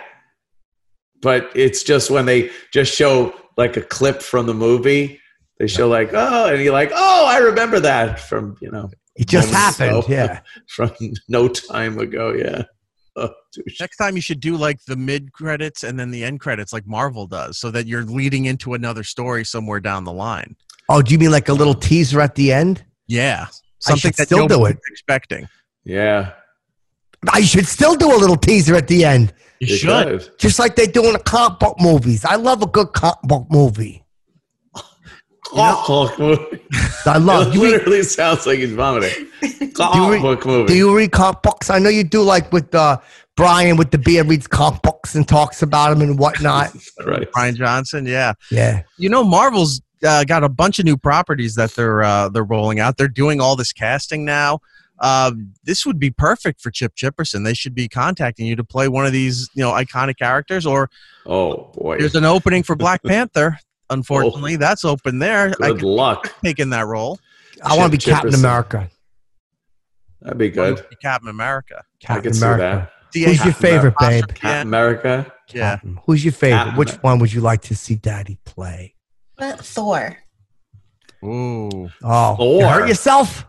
Speaker 3: but it's just when they just show like a clip from the movie. They show like, oh, and you're like, oh, I remember that from,
Speaker 4: It just
Speaker 3: moments
Speaker 4: happened.
Speaker 3: ago.
Speaker 4: Yeah.
Speaker 3: From no time ago. Yeah. Oh, dude.
Speaker 6: next time you should do like the mid credits and then the end credits like Marvel does so that you're leading into another story somewhere down the line.
Speaker 4: Oh, do you mean like a little teaser at the end?
Speaker 6: Yeah.
Speaker 4: I
Speaker 6: Something
Speaker 4: should
Speaker 6: that
Speaker 4: still do
Speaker 6: nobody's
Speaker 4: it.
Speaker 6: expecting.
Speaker 3: Yeah.
Speaker 4: I should still do a little teaser at the end,
Speaker 6: You
Speaker 3: You
Speaker 6: should.
Speaker 3: could.
Speaker 4: just like they do in the comic book movies. I love a good comic book movie.
Speaker 3: Comic book movie.
Speaker 4: I love.
Speaker 3: It literally sounds like he's vomiting. Comic book movie.
Speaker 4: Do you read comic books? I know you do, like with Brian with the beard reads comic books and talks about them and whatnot.
Speaker 3: Right.
Speaker 6: Brian Johnson, yeah.
Speaker 4: Yeah.
Speaker 6: You know, Marvel's got a bunch of new properties that they're rolling out. They're doing all this casting now. This would be perfect for Chip Chipperson. They should be contacting you to play one of these, iconic characters. Or
Speaker 3: Oh boy.
Speaker 6: there's an opening for Black Panther. Unfortunately, that's open there.
Speaker 3: Good luck.
Speaker 6: Taking that role.
Speaker 4: I want to be
Speaker 3: Chip
Speaker 4: Captain
Speaker 3: Chipperson.
Speaker 4: America.
Speaker 3: That'd be good.
Speaker 6: Captain America.
Speaker 3: I
Speaker 4: Captain
Speaker 3: could see
Speaker 4: America.
Speaker 3: that.
Speaker 4: Who's your favorite, babe?
Speaker 3: Captain America.
Speaker 6: Yeah.
Speaker 4: Captain. Who's your favorite?
Speaker 3: Captain
Speaker 4: Which
Speaker 3: America.
Speaker 4: one would you like to see Daddy play?
Speaker 5: Thor.
Speaker 6: Ooh.
Speaker 4: Oh,
Speaker 3: Thor.
Speaker 4: you hurt yourself?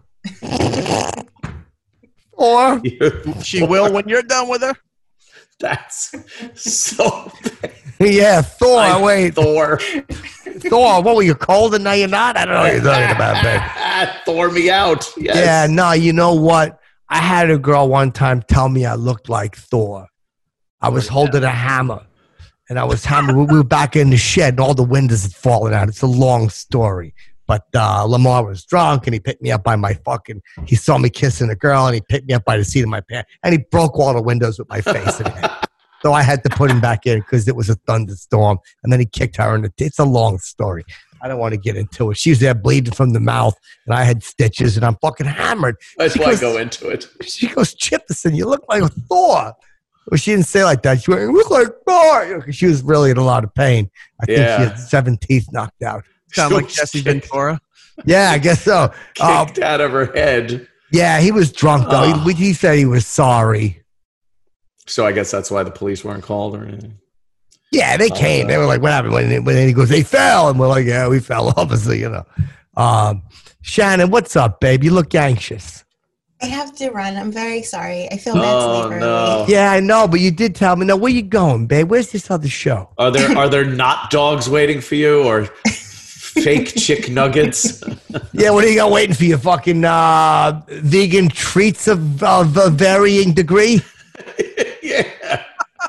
Speaker 4: Or
Speaker 6: She will when you're done with her.
Speaker 3: That's so bad.
Speaker 4: yeah, Thor. Wait,
Speaker 3: Thor.
Speaker 4: Thor. What were you cold and now you're not? I don't know what you're talking about, babe.
Speaker 3: Thor me out. Yes.
Speaker 4: Yeah, no, you know what? I had a girl one time tell me I looked like Thor. I was holding a hammer, and I was hammering. We were back in the shed, and all the windows had fallen out. It's a long story. But Lamar was drunk, and he picked me up by my he saw me kissing a girl, and he picked me up by the seat of my pants, and he broke all the windows with my face in it. So I had to put him back in because it was a thunderstorm, and then he kicked her in the It's a long story. I don't want to get into it. She was there bleeding from the mouth, and I had stitches, and I'm fucking hammered.
Speaker 3: That's
Speaker 4: She
Speaker 3: why I
Speaker 4: goes-
Speaker 3: go into it.
Speaker 4: She goes, Chipperson, you look like a Thor. Well, she didn't say like that. She went, you look like Thor. She was really in a lot of pain. I think she
Speaker 3: Yeah.
Speaker 4: had 7 teeth knocked out.
Speaker 6: Sound like Jesse Ventura.
Speaker 4: Yeah, I guess so.
Speaker 3: Kicked out of her head.
Speaker 4: Yeah, he was drunk, though.
Speaker 3: Oh.
Speaker 4: He said he was sorry.
Speaker 3: So I guess that's why the police weren't called or anything.
Speaker 4: Yeah, they came. They were like, what happened? When he goes, they fell. And we're like, yeah, we fell, obviously, Shannon, what's up, babe? You look anxious.
Speaker 5: I have to run. I'm very sorry. I feel bad to
Speaker 3: Oh,
Speaker 5: leave early.
Speaker 3: no.
Speaker 4: Yeah, I know, but you did tell me. Now, where you going, babe? Where's this other show?
Speaker 3: Are there not dogs waiting for you or fake chick nuggets?
Speaker 4: Yeah, what do you got waiting for you? Fucking vegan treats of a varying degree?
Speaker 3: Yeah.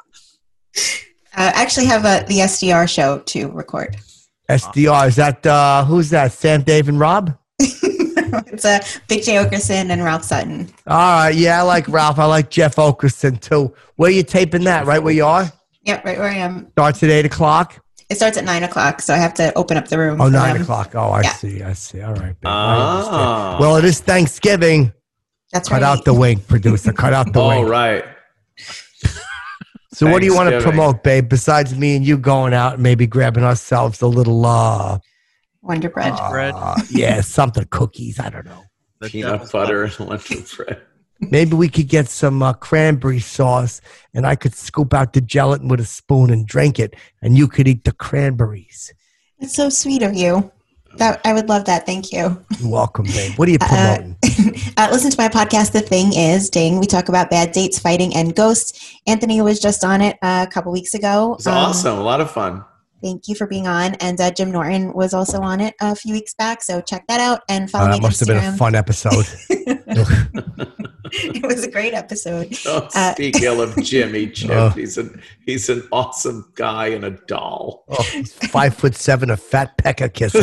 Speaker 5: I actually have the SDR show to record.
Speaker 4: SDR, is that, who's that? Sam, Dave, and Rob?
Speaker 5: It's Big J. Okerson and Ralph Sutton.
Speaker 4: All right, yeah, I like Ralph. I like Jeff Okerson, too. Where you taping that, right where you are?
Speaker 5: Yep, right where I am.
Speaker 4: Starts at 8 o'clock?
Speaker 5: It starts at 9 o'clock, so I have to open up the room.
Speaker 4: Oh,
Speaker 5: for
Speaker 4: 9
Speaker 5: them.
Speaker 4: o'clock. Oh, I
Speaker 5: Yeah.
Speaker 4: see. All right, babe. I
Speaker 3: Ah.
Speaker 4: understand. Well, it is Thanksgiving.
Speaker 5: That's
Speaker 4: Cut
Speaker 5: right.
Speaker 4: out the wink, producer. Cut out the
Speaker 3: Oh,
Speaker 4: wink.
Speaker 3: right.
Speaker 4: So what do you want to
Speaker 3: Thanksgiving.
Speaker 4: promote, babe, besides me and you going out and maybe grabbing ourselves a little,
Speaker 5: Wonder Bread.
Speaker 6: Bread.
Speaker 4: yeah, something, cookies. I don't know.
Speaker 6: The
Speaker 3: Peanut
Speaker 6: devil's
Speaker 3: butter and Wonder Bread.
Speaker 4: Maybe we could get some cranberry sauce and I could scoop out the gelatin with a spoon and drink it and you could eat the cranberries.
Speaker 5: It's so sweet of you. I would love that. Thank you.
Speaker 4: You're welcome, babe. What are you promoting?
Speaker 5: Listen to my podcast, The Thing Is, Ding. We talk about bad dates, fighting, and ghosts. Anthony was just on it a couple weeks ago.
Speaker 3: It's awesome. A lot of fun.
Speaker 5: Thank you for being on. And Jim Norton was also on it a few weeks back. So check that out and follow me
Speaker 4: That
Speaker 5: on
Speaker 4: must have been a
Speaker 5: Instagram.
Speaker 4: fun episode.
Speaker 5: It was a great episode.
Speaker 3: Don't speak ill of Jimmy Chip.
Speaker 4: Oh.
Speaker 3: He's an awesome guy and a doll.
Speaker 4: Oh, he's 5'7", a fat pecker kisser.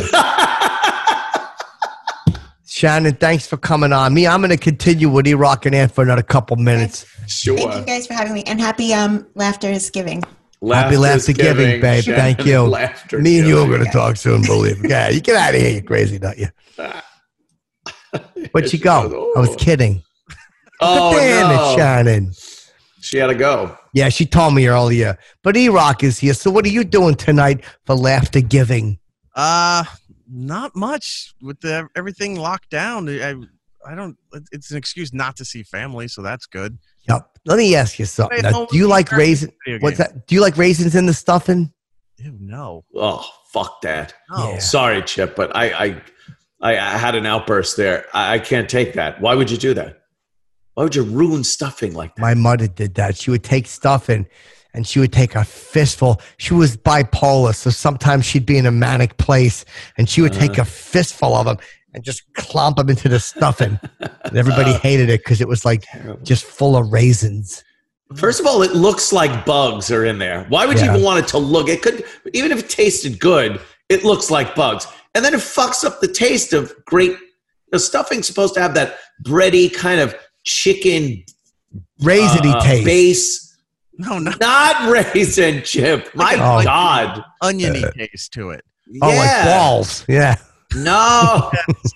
Speaker 4: Shannon, thanks for coming on. I'm going to continue with E-Rock and Ant for another couple minutes.
Speaker 3: Sure.
Speaker 5: Thank you guys for having me. And happy Laughter is Giving.
Speaker 4: Happy laughter giving, babe.
Speaker 3: Shannon,
Speaker 4: Thank you.
Speaker 3: laughter
Speaker 4: Me and you are
Speaker 3: giving.
Speaker 4: going to talk soon, believe me. Yeah, you get out of here, you crazy nut, you. Where'd you go? I was kidding.
Speaker 3: Oh,
Speaker 4: Damn
Speaker 3: no.
Speaker 4: it, Shannon.
Speaker 3: She had to go.
Speaker 4: Yeah, she told me earlier. But E-Rock is here. So what are you doing tonight for laughter giving?
Speaker 6: Not much with everything locked down. I don't. It's an excuse not to see family, so that's good.
Speaker 4: Yep. Let me ask you something.
Speaker 6: Stay at
Speaker 4: Now,
Speaker 6: home
Speaker 4: do you
Speaker 6: with
Speaker 4: like
Speaker 6: your
Speaker 4: raisins?
Speaker 6: video
Speaker 4: What's
Speaker 6: game.
Speaker 4: that? Do you like raisins in the stuffing?
Speaker 6: Ew, no.
Speaker 3: Oh, fuck that.
Speaker 6: No.
Speaker 4: Yeah.
Speaker 3: Sorry, Chip, but I had an outburst there. I can't take that. Why would you do that? Why would you ruin stuffing like that?
Speaker 4: My mother did that. She would take stuffing and she would take a fistful. She was bipolar, so sometimes she'd be in a manic place and she would take a fistful of them and just clomp them into the stuffing. And everybody hated it because it was like just full of raisins.
Speaker 3: First of all, it looks like bugs are in there. Why would you
Speaker 4: Yeah.
Speaker 3: even want it to look? It could, even if it tasted good, it looks like bugs. And then it fucks up the taste of great stuffing's supposed to have that bready kind of chicken
Speaker 4: raisiny taste.
Speaker 3: base.
Speaker 6: No,
Speaker 3: Not raisin, Chip. My
Speaker 4: Oh.
Speaker 3: God.
Speaker 6: oniony taste to it.
Speaker 4: Oh, like
Speaker 3: Yeah.
Speaker 4: balls. Yeah.
Speaker 3: No.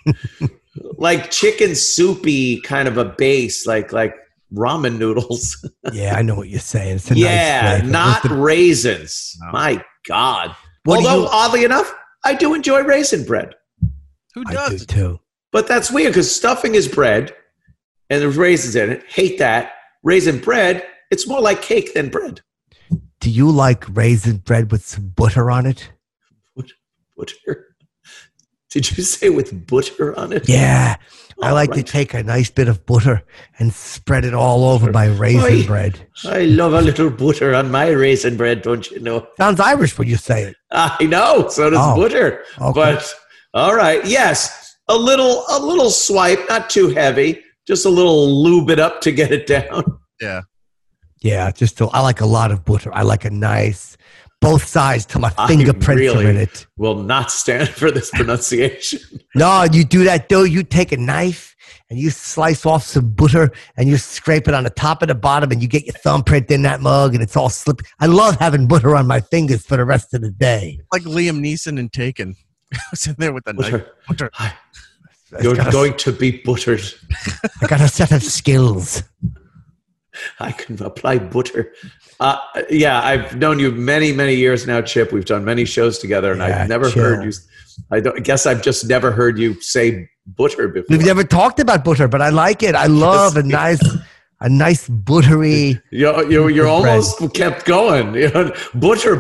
Speaker 3: Like chicken soupy kind of a base, like ramen noodles.
Speaker 4: Yeah, I know what you're saying. It's a nice
Speaker 3: Yeah,
Speaker 4: flavor.
Speaker 3: not
Speaker 4: With the-
Speaker 3: raisins.
Speaker 6: No.
Speaker 3: My God.
Speaker 4: What do
Speaker 3: Although,
Speaker 4: you-
Speaker 3: oddly enough, I do enjoy raisin bread.
Speaker 6: Who
Speaker 4: I do
Speaker 6: does?
Speaker 4: too.
Speaker 3: But that's weird because stuffing is bread and there's raisins in it. Hate that. Raisin bread, it's more like cake than bread.
Speaker 4: Do you like raisin bread with some butter on it?
Speaker 3: Butter. Did you say with butter on it?
Speaker 4: Yeah. I
Speaker 3: Oh,
Speaker 4: like
Speaker 3: right.
Speaker 4: to take a nice bit of butter and spread it all over my raisin
Speaker 3: Oi.
Speaker 4: bread.
Speaker 3: I love a little butter on my raisin bread, don't you know?
Speaker 4: Sounds Irish when you say it.
Speaker 3: I know, so does
Speaker 4: Oh,
Speaker 3: butter.
Speaker 4: okay.
Speaker 3: But all right, yes, a little swipe, not too heavy, just a little lube it up to get it down.
Speaker 6: Yeah.
Speaker 4: Yeah, I like a lot of butter. I like a nice, both sides till my
Speaker 3: I
Speaker 4: fingerprints are
Speaker 3: really-
Speaker 4: in it.
Speaker 3: Will not stand for this pronunciation.
Speaker 4: No, you do that though. You take a knife and you slice off some butter and you scrape it on the top and the bottom and you get your thumbprint in that mug and it's all slippy. I love having butter on my fingers for the rest of the day.
Speaker 6: Like Liam Neeson in Taken. Sitting there with the knife.
Speaker 3: Butter.
Speaker 6: Butter.
Speaker 3: You're
Speaker 4: got a-
Speaker 3: going to be buttered.
Speaker 4: I got a set of skills.
Speaker 3: I can apply butter. Yeah, I've known you many, many years now, Chip. We've done many shows together, and
Speaker 4: Yeah,
Speaker 3: I've never
Speaker 4: chill.
Speaker 3: heard you. I guess I've just never heard you say butter before.
Speaker 4: We've never talked about butter, but I like it. I love a nice buttery.
Speaker 3: You're almost kept going. You know, butter.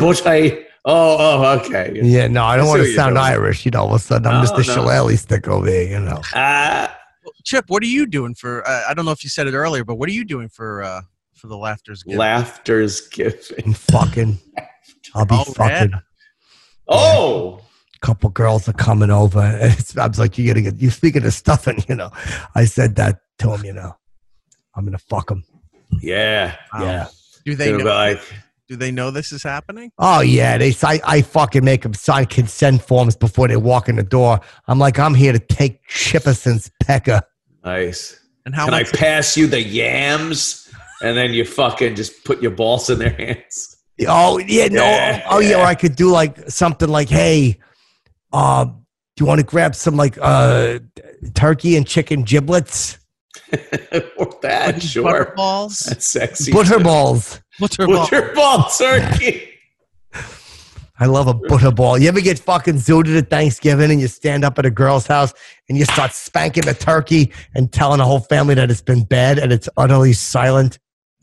Speaker 3: Okay.
Speaker 4: Yeah, no, I don't
Speaker 3: I see
Speaker 4: want
Speaker 3: what
Speaker 4: to
Speaker 3: you're
Speaker 4: sound
Speaker 3: doing.
Speaker 4: Irish. You know, all of a sudden I'm
Speaker 3: No,
Speaker 4: Mr.
Speaker 3: no.
Speaker 4: Shillelagh stick over here, you know.
Speaker 6: Chip, what are you doing for? I don't know if you said it earlier, but what are you doing for the Laughter's Gift?
Speaker 3: Laughter's giving.
Speaker 4: I'm fucking. I'll be
Speaker 6: Oh,
Speaker 4: fucking.
Speaker 6: yeah.
Speaker 3: Oh,
Speaker 4: Couple girls are coming over. I was like, you're gonna get. You speaking of stuffing, you know. I said that to him, you know. I'm gonna fuck him.
Speaker 3: yeah.
Speaker 4: Yeah.
Speaker 6: Do they
Speaker 3: Gonna be
Speaker 6: know?
Speaker 3: like,
Speaker 6: Do they know this is happening?
Speaker 4: Oh yeah, I fucking make them sign consent forms before they walk in the door. I'm like, I'm here to take Chipperson's pecker.
Speaker 3: nice.
Speaker 6: And how
Speaker 3: Can I
Speaker 6: much?
Speaker 3: pass you the yams? And then you fucking just put your balls in their hands.
Speaker 4: Oh yeah, no.
Speaker 3: Yeah,
Speaker 4: Oh yeah,
Speaker 3: yeah.
Speaker 4: or I could do like something like, hey, do you want to grab some like turkey and chicken giblets,
Speaker 3: Or that, sure.
Speaker 6: Butterballs.
Speaker 3: That's sexy.
Speaker 4: butterballs?
Speaker 6: Butterball.
Speaker 3: Butterball turkey.
Speaker 4: I love a butterball. You ever get fucking zooted at Thanksgiving and you stand up at a girl's house and you start spanking the turkey and telling the whole family that it's been bad and it's utterly silent?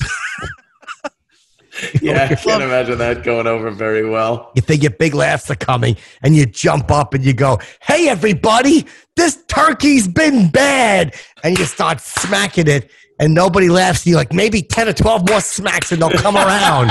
Speaker 3: Yeah, I can't imagine that going over very well.
Speaker 4: You think your big laughs are coming and you jump up and you go, hey, everybody, this turkey's been bad. And you start smacking it and nobody laughs. You like maybe 10 or 12 more smacks and they'll come around.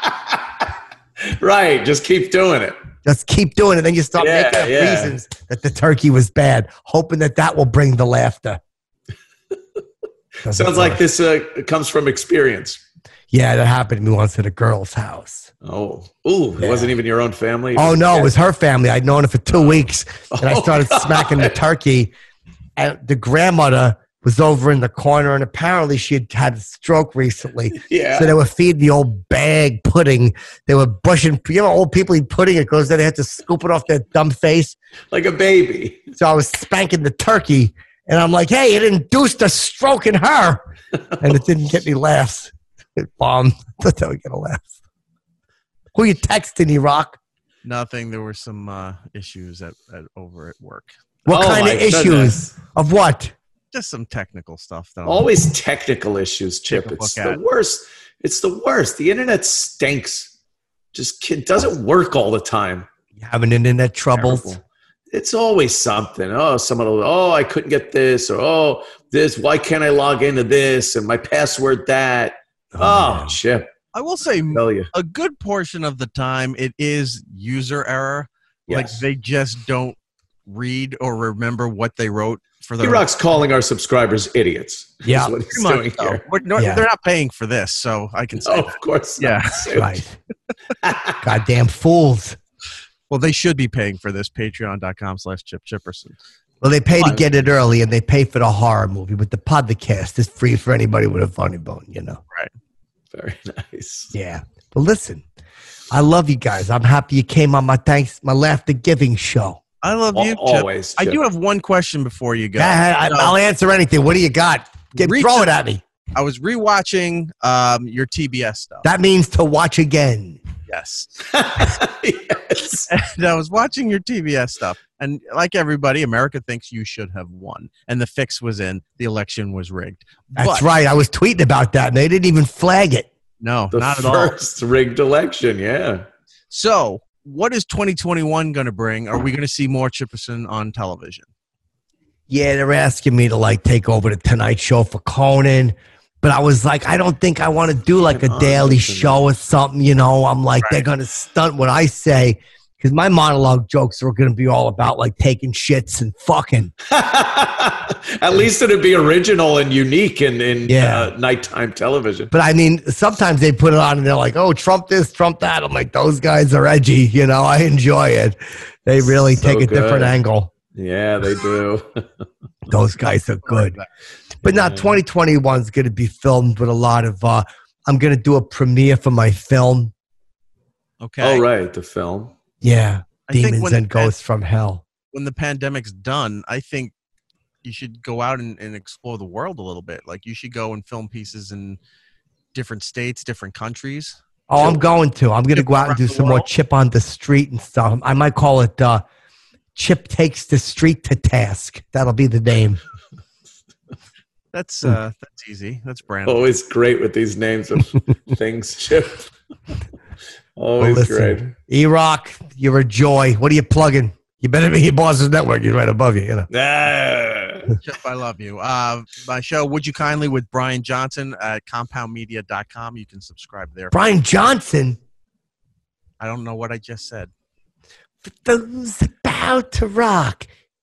Speaker 3: Right, just keep doing it.
Speaker 4: Just keep doing it. Then you start
Speaker 3: Yeah,
Speaker 4: making up
Speaker 3: yeah.
Speaker 4: reasons that the turkey was bad, hoping that will bring the laughter. Doesn't
Speaker 3: Sounds like
Speaker 4: work.
Speaker 3: this comes from experience.
Speaker 4: Yeah, that happened to me once at a girl's house.
Speaker 3: Oh, ooh, it wasn't even your own family.
Speaker 4: Oh, no, it was her family. I'd known her for 2 weeks. And I
Speaker 3: Oh,
Speaker 4: started
Speaker 3: God.
Speaker 4: smacking the turkey. And the grandmother was over in the corner. And apparently she had had a stroke recently.
Speaker 3: Yeah.
Speaker 4: So they were feeding the old bag pudding. They were brushing, you know, old people eat pudding. It goes there. They had to scoop it off their dumb face.
Speaker 3: Like a baby.
Speaker 4: So I was spanking the turkey. And I'm like, hey, it induced a stroke in her. And it didn't get any laughs. It bombed. Thought that would get a laugh. Who you texting, Iraq?
Speaker 6: Nothing. There were some issues over at work.
Speaker 4: What
Speaker 3: Oh,
Speaker 4: kind
Speaker 3: my
Speaker 4: of issues?
Speaker 3: goodness.
Speaker 4: Of what?
Speaker 6: Just some technical stuff. That
Speaker 3: Always technical issues, Chip.
Speaker 6: Take a
Speaker 3: It's
Speaker 6: look
Speaker 3: the
Speaker 6: at.
Speaker 3: worst. It's the worst. The internet stinks. Just it doesn't work all the time.
Speaker 4: You having internet troubles?
Speaker 3: Terrible. It's always something. Oh, someone will, I couldn't get this, or this, why can't I log into this? And my password that. Oh,
Speaker 4: man.
Speaker 3: Chip.
Speaker 6: I will say
Speaker 3: I tell you.
Speaker 6: a good portion of the time it is user error. Like
Speaker 3: Yes.
Speaker 6: they just don't read or remember what they wrote for their
Speaker 3: Iraq's calling our subscribers idiots.
Speaker 4: Yeah.
Speaker 3: Is what he's
Speaker 6: Pretty
Speaker 3: doing
Speaker 6: much, though.
Speaker 3: here.
Speaker 4: Yeah.
Speaker 6: They're not paying for this, so I can say.
Speaker 3: Oh, of course.
Speaker 6: Yeah.
Speaker 3: not.
Speaker 4: Right. Goddamn fools.
Speaker 6: Well, they should be paying for this. Patreon.com/Chip Chipperson.
Speaker 4: Well, they pay to
Speaker 3: Fun.
Speaker 4: get it early, and they pay for the horror movie. But the podcast is free for anybody with a funny bone, you know.
Speaker 3: Very nice.
Speaker 4: Yeah. But listen, I love you guys. I'm happy you came on my Laughter Giving show.
Speaker 6: I love you, Chip.
Speaker 3: Always.
Speaker 6: I
Speaker 3: Chip.
Speaker 6: do have one question before you go.
Speaker 4: I'll answer anything. What do you got? Throw it at me.
Speaker 6: I was rewatching your TBS stuff.
Speaker 4: That means to watch again.
Speaker 6: Yes.
Speaker 3: Yes.
Speaker 6: And I was watching your TBS stuff. And like everybody, America thinks you should have won. And the fix was in. The election was rigged.
Speaker 4: That's right. I was tweeting about that, and they didn't even flag it.
Speaker 6: No,
Speaker 3: The
Speaker 6: not at all.
Speaker 3: first rigged election, yeah.
Speaker 6: So, what is 2021 going to bring? Are we going to see more Chipperson on television?
Speaker 4: Yeah, they're asking me to like take over the Tonight Show for Conan. But I was like, I don't think I want to do like a daily show or something, you know. I'm like, they're going to stunt what I say because my monologue jokes are going to be all about like taking shits and fucking.
Speaker 3: At least it'd be original and unique in nighttime television.
Speaker 4: But I mean, sometimes they put it on and they're like, oh, Trump this, Trump that. I'm like, those guys are edgy, you know. I enjoy it. They really
Speaker 3: So
Speaker 4: take a
Speaker 3: good.
Speaker 4: different angle.
Speaker 3: Yeah, they do.
Speaker 4: Those guys are good. But now 2021 is going to be filmed with a lot of, I'm going to do a premiere for my film.
Speaker 6: Okay.
Speaker 3: Oh, right, the film.
Speaker 4: Yeah.
Speaker 6: I think
Speaker 4: Demons
Speaker 6: when
Speaker 4: and
Speaker 6: the
Speaker 4: Ghosts from Hell.
Speaker 6: When the pandemic's done, I think you should go out and explore the world a little bit. Like you should go and film pieces in different states, different countries.
Speaker 4: Oh, I'm going to. I'm going to go out and do
Speaker 6: around the
Speaker 4: some more
Speaker 6: world?
Speaker 4: Chip on the Street and stuff. I might call it Chip Takes the Street to Task. That'll be the name.
Speaker 6: That's easy. That's
Speaker 4: Oh,
Speaker 6: Brandon.
Speaker 3: Always great with these names of things, Chip. Always great.
Speaker 4: E-Rock, you're a joy. What are you plugging? You better be your boss's network. He's right above you. You know.
Speaker 6: Chip, I love you. My show, Would You Kindly, with Brian Johnson at compoundmedia.com. You can subscribe there.
Speaker 4: Brian Johnson.
Speaker 6: I don't know what I just said.
Speaker 4: For those about to rock.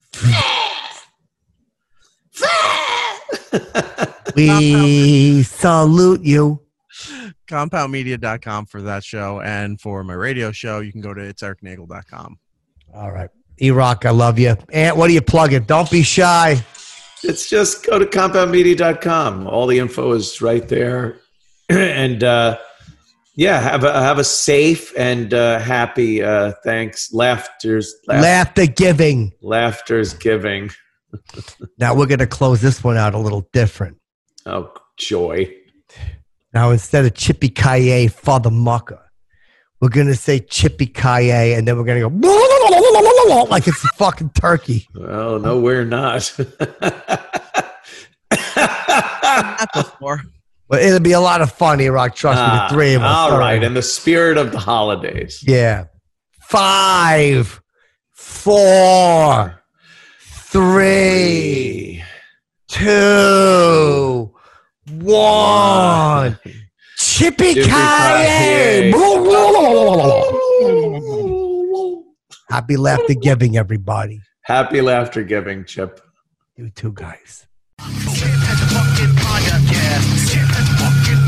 Speaker 4: We salute you.
Speaker 6: Compoundmedia.com for that show. And for my radio show, you can go to itsericnagel.com.
Speaker 4: All right. E-Rock, I love you. Ant, what are you plugging? Don't be shy.
Speaker 3: It's just go to compoundmedia.com. All the info is right there. And have a safe and happy thanks. Laughter's
Speaker 4: giving.
Speaker 3: Laughter's giving.
Speaker 4: Now we're going to close this one out a little different.
Speaker 3: Oh, joy.
Speaker 4: Now instead of Chippy Kaye Father Mucker, we're going to say Chippy Kaye, and then we're going to go like it's a fucking turkey.
Speaker 3: Well, no, we're not.
Speaker 6: Not before.
Speaker 4: But it'll be a lot of fun, E-Rock. Trust me, the three of us.
Speaker 3: All right, in the spirit of the holidays.
Speaker 4: Yeah. 5, 4, 3, 2, 1. Chippy Kaye. Happy laughter giving, everybody.
Speaker 3: Happy laughter giving, Chip.
Speaker 4: You too, guys.
Speaker 2: Chip has a fucking podcast. Chip has a fucking